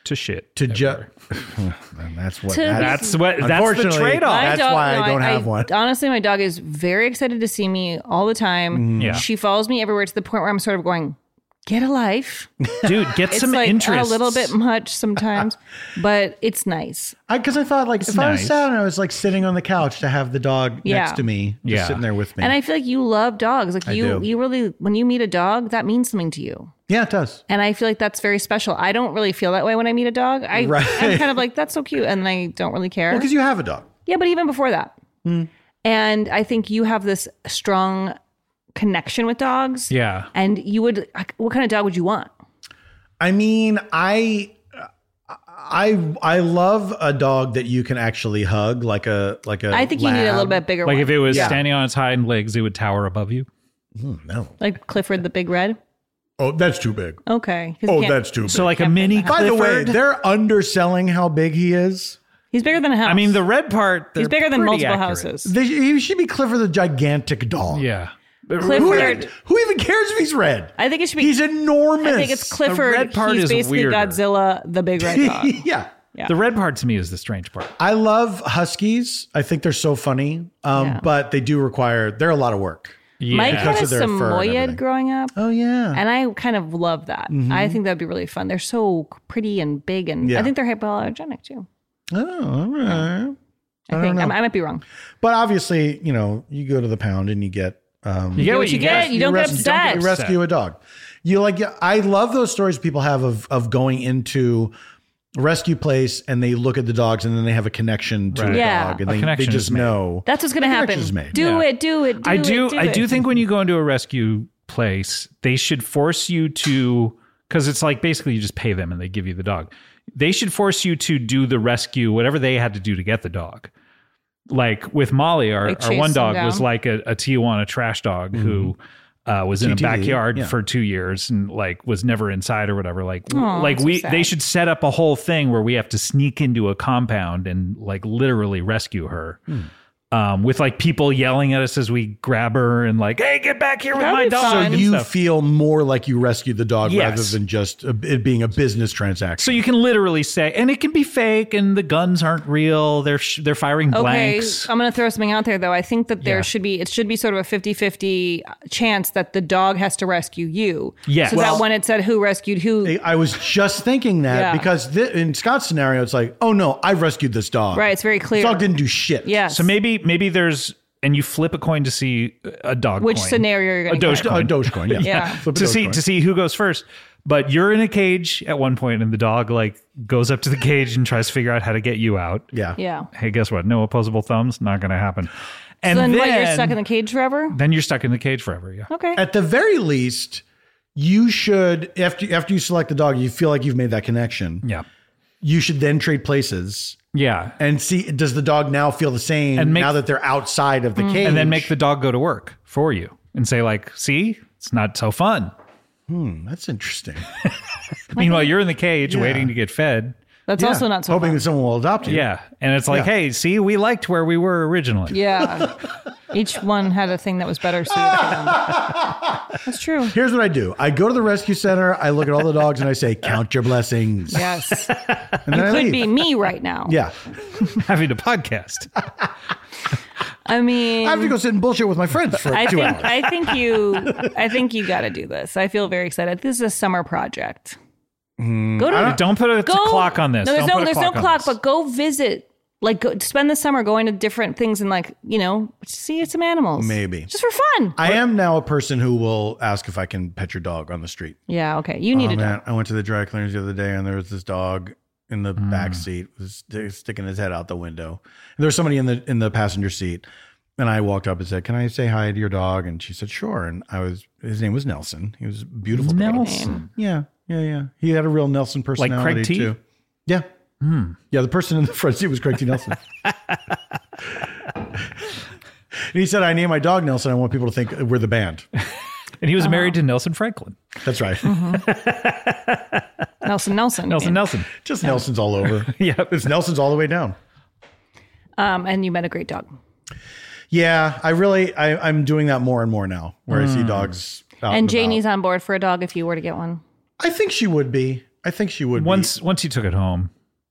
to shit.
to
everywhere.
that's what
To-
That's what. That's the
Unfortunately,
trade-off.
That's why I don't have one.
Honestly, my dog is very excited to see me all the time.
Yeah.
She follows me everywhere to the point where I'm sort of going, get a life.
Dude, get
It's
some
like
interest.
a little bit much sometimes, but it's nice.
Because I thought, like, if I was
nice.
sad and I was like sitting on the couch to have the dog
Yeah.
next to me, just
Yeah.
sitting there with me.
And I feel like you love dogs. Like you
do.
really, when you meet a dog, that means something to you.
Yeah, it does.
And I feel like that's very special. I don't really feel that way when I meet a dog. I'm kind of like, that's so cute. And I don't really care.
Because you have a dog.
Yeah, but even before that.
Hmm.
And I think you have this strong connection with dogs.
Yeah.
And you would, what kind of dog would you want?
I mean, I love a dog that you can actually hug, like a.
I think you need a
lab.
little bit bigger
Like
one.
if it was
Yeah.
standing on its hind legs, it would tower above you.
No.
Like Clifford the Big Red.
Oh, that's too big.
Okay. 'Cause you
Oh,
can't-
that's too big.
So like a
Can't
mini
fit in the
By the way,
Clifford.
they're underselling how big he is.
He's bigger than a house.
I mean, the red part.
he's
they're
bigger than
pretty
multiple
accurate.
houses.
He should be Clifford the gigantic dog.
Yeah.
Clifford.
Who even cares if he's red?
I think it should be.
He's enormous.
I think it's Clifford.
red part
He's
is
basically
weirder.
Godzilla, the big red dog.
Yeah.
Yeah.
The red part to me is the strange part.
I love huskies. I think they're so funny,
Yeah.
but they do require, they're a lot of work.
Yeah.
Mike
Because
had a
of their fur and everything.
Samoyed growing up.
Oh, yeah.
And I kind of love that. I think that'd be really fun. They're so pretty and big, and
Yeah.
I think they're hypoallergenic too.
Oh, all right.
I think I might be wrong.
But obviously, you know, you go to the pound and you get
You get
what you get. You don't get upset.
You rescue a dog. You like. I love those stories people have of going into a rescue place and they look at the dogs and then they have a connection to
Right.
the
Yeah.
dog and
A
they
connection
just
is made.
know.
That's what's going to happen.
connection's made.
Do
Yeah.
it. Do it.
I do
it.
think when you go into a rescue place, they should force you to, because it's like basically you just pay them and they give you the dog. They should force you to do the rescue, whatever they had to do to get the dog. Like with Molly, our
chase
one
them
dog
down.
was like a Tijuana trash dog who was in a
TTV,
backyard
yeah.
for 2 years and like was never inside or whatever. Like
Aw,
like
that's so
we
sad.
they should set up a whole thing where we have to sneak into a compound and like literally rescue her. With like people yelling at us as we grab her and like, hey, get back here with
That'd
my
be
dog.
fun.
and
You
stuff.
feel more like you rescued the dog
Yes.
rather than just it being a business transaction.
So you can literally say, and it can be fake, and the guns aren't real. They're firing
Okay,
blanks.
I'm going to throw something out there though. I think that there
Yeah.
should be sort of a 50-50 chance that the dog has to rescue you.
Yes.
So
Well-
that when it said who rescued who,
I was just thinking that
Yeah.
because in Scott's scenario, it's like, oh no, I rescued this dog.
right? It's very clear.
This dog didn't do shit.
Yes.
So maybe there's, and you flip a coin to see a dog
Which
coin.
scenario you're going to
Doge
get?
coin.
A Dogecoin, yeah.
Yeah.
Flip a
to see
Dogecoin.
to see who goes first. But you're in a cage at one point, and the dog like goes up to the cage and tries to figure out how to get you out.
Yeah.
Yeah.
Hey, guess what? No opposable thumbs. Not going to happen. And
So then what? You're stuck in the cage forever?
Then you're stuck in the cage forever. Yeah.
Okay.
At the very least, you should after you select the dog, you feel like you've made that connection.
Yeah.
You should then trade places
Yeah.
and see, does the dog now feel the same
And make-
now that they're outside of the cage?
And then make the dog go to work for you and say like, see, it's not so fun.
That's interesting.
Meanwhile, you're in the cage waiting to get fed.
That's
Yeah.
also not so
hoping
fun.
that someone will adopt you.
Yeah. And it's like,
Yeah.
hey, see, we liked where we were originally.
Yeah. Each one had a thing that was better suited for them. That's true.
Here's what I do. I go to the rescue center, I look at all the dogs and I say, count your blessings.
Yes.
And then I
Could
leave.
be me right now.
Yeah.
Having a podcast.
I mean,
I have to go sit and bullshit with my friends for 2 hours.
I think you got to do this. I feel very excited. This is a summer project. Go to
Don't put a
go,
clock on this.
No, there's
Don't
no
put a
there's no
on
clock,
this.
but go visit. Like go, spend the summer going to different things and like, you know, see some animals.
Maybe.
Just for fun.
I am now a person who will ask if I can pet your dog on the street.
Yeah, okay. You need
Oh
a
man,
dog.
I went to the dry cleaners the other day and there was this dog in the back seat was sticking his head out the window. And there was somebody in the passenger seat. And I walked up and said, "Can I say hi to your dog?" And she said, "Sure." And his name was Nelson. He was a beautiful dog.
Nelson.
Yeah. He had a real Nelson personality
Craig T?
too. Yeah. Yeah, the person in the front seat was Craig T. Nelson. And he said, "I named my dog Nelson. I want people to think we're the band."
And he was married to Nelson Franklin.
That's right.
Nelson.
Nelson.
Just Nelson's all over.
Yep.
It's Nelson's all the way down.
And you met a great dog.
Yeah, I'm doing that more and more now, where I see dogs out
And
and
Janie's
about.
on board for a dog if you were to get one.
I think she would be. I think she would.
Once you took it home.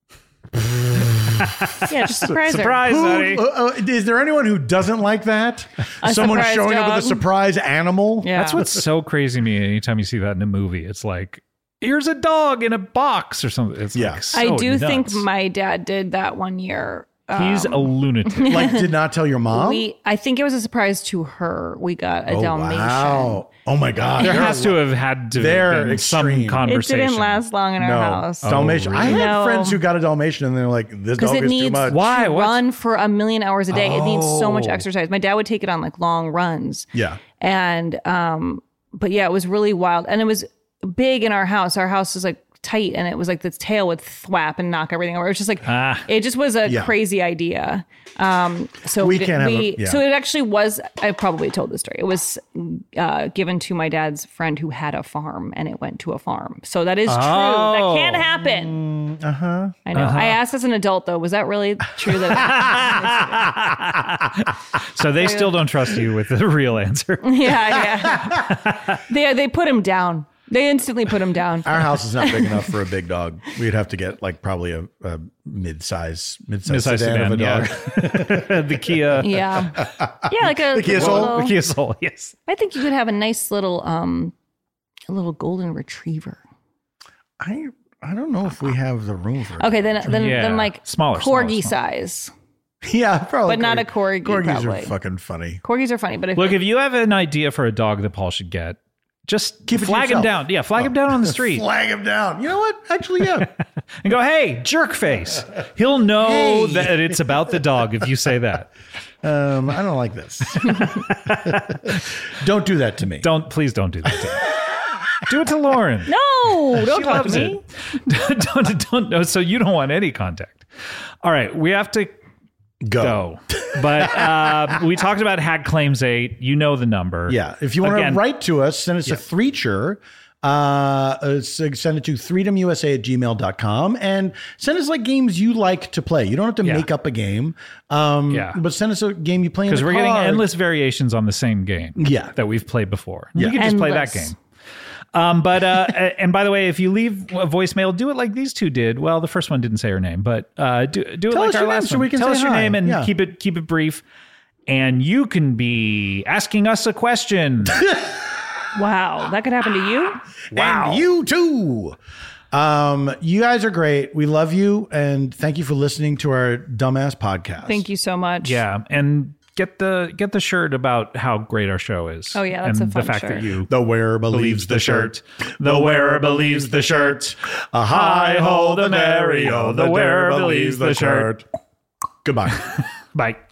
Yeah, just surprise her.
Surprise, honey.
Is there anyone who doesn't like that?
A
Someone
surprise
showing up with a
dog.
surprise animal.
Yeah.
That's what's so crazy to me anytime you see that in a movie. It's like, here's a dog in a box or something. It's
Yeah.
like so
I do
nuts.
think my dad did that one year.
He's a lunatic.
Like, did not tell your mom.
I think it was a surprise to her. We got a Dalmatian.
Wow. Oh my God.
There has to have had to
They're
have been some
extreme.
It
conversation.
didn't last long in our house.
Dalmatian. I had
No.
friends who got a Dalmatian and they're like, this
Because
dog
it
is too
needs
much.
Why?
to
What's-
run for 1,000,000 hours a day. It needs so much
Oh.
exercise. My dad would take it on like long runs.
Yeah.
And but yeah, it was really wild. And it was big in our house. Our house is like tight, and it was like the tail would thwap and knock everything over. It was just like it just was a
Yeah.
crazy idea. So
We can't have a- yeah.
So it actually was. I probably told this story. It was given to my dad's friend who had a farm, and it went to a farm. So that is true. That can happen. I know. I asked as an adult though, was that really true?
So they still don't trust you with the real answer.
Yeah. They put him down. They instantly put him down.
Our house is not big enough for a big dog. We'd have to get like probably a mid-size sedan of a dog.
Yeah. The Kia.
Yeah. Yeah, like a
Kia Soul?
little-
The Kia Soul, yes.
I think you could have a nice little a little golden retriever.
I don't know if we have the room for it.
Okay, then
Yeah.
like
Smaller,
corgi
smaller.
size.
Yeah, probably.
But not a corgi,
Corgis
probably.
are fucking funny.
Corgis are funny, but if
Look, if you have an idea for a dog that Paul should get, just
Keep it to
flag him
yourself.
down. Yeah, flag him down on the street.
Flag him down. You know what? Actually, yeah.
And go, hey, jerk face. He'll know
Hey.
that it's about the dog if you say that.
I don't like this. Don't do that to me.
Please don't do that to me. Do it to Lauren.
no, don't
She
talk to
loves
me.
it. don't know. So you don't want any contact. All right, we have to go. But we talked about Hack Claims 8. You know the number.
Yeah. If you want to
Again-
write to us, send us a threecher. Send it to freedomusa@gmail.com and send us like games you like to play. You don't have to
Yeah.
make up a game.
Yeah.
But send us a game you play in the
Because we're getting
car.
endless variations on the same game
Yeah.
that we've played before.
Yeah.
We can just play that
Endless.
game. But and by the way, if you leave a voicemail, do it like these two did. Well, the first one didn't say her name, but do it
Tell
like
us
our
your name
last
so
one.
we can
Tell
say
us your
hi.
name and
Yeah.
keep it brief. And you can be asking us a question.
Wow, that could happen to you.
And you too. You guys are great. We love you. And thank you for listening to our dumbass podcast.
Thank you so much.
Yeah, and get the shirt about how great our show is.
Oh, yeah, that's
and
a fun
the fact
shirt.
that you
The wearer believes the shirt. The wearer believes the shirt. A hi ho the merry-o. The wearer believes the shirt. Goodbye.
Bye.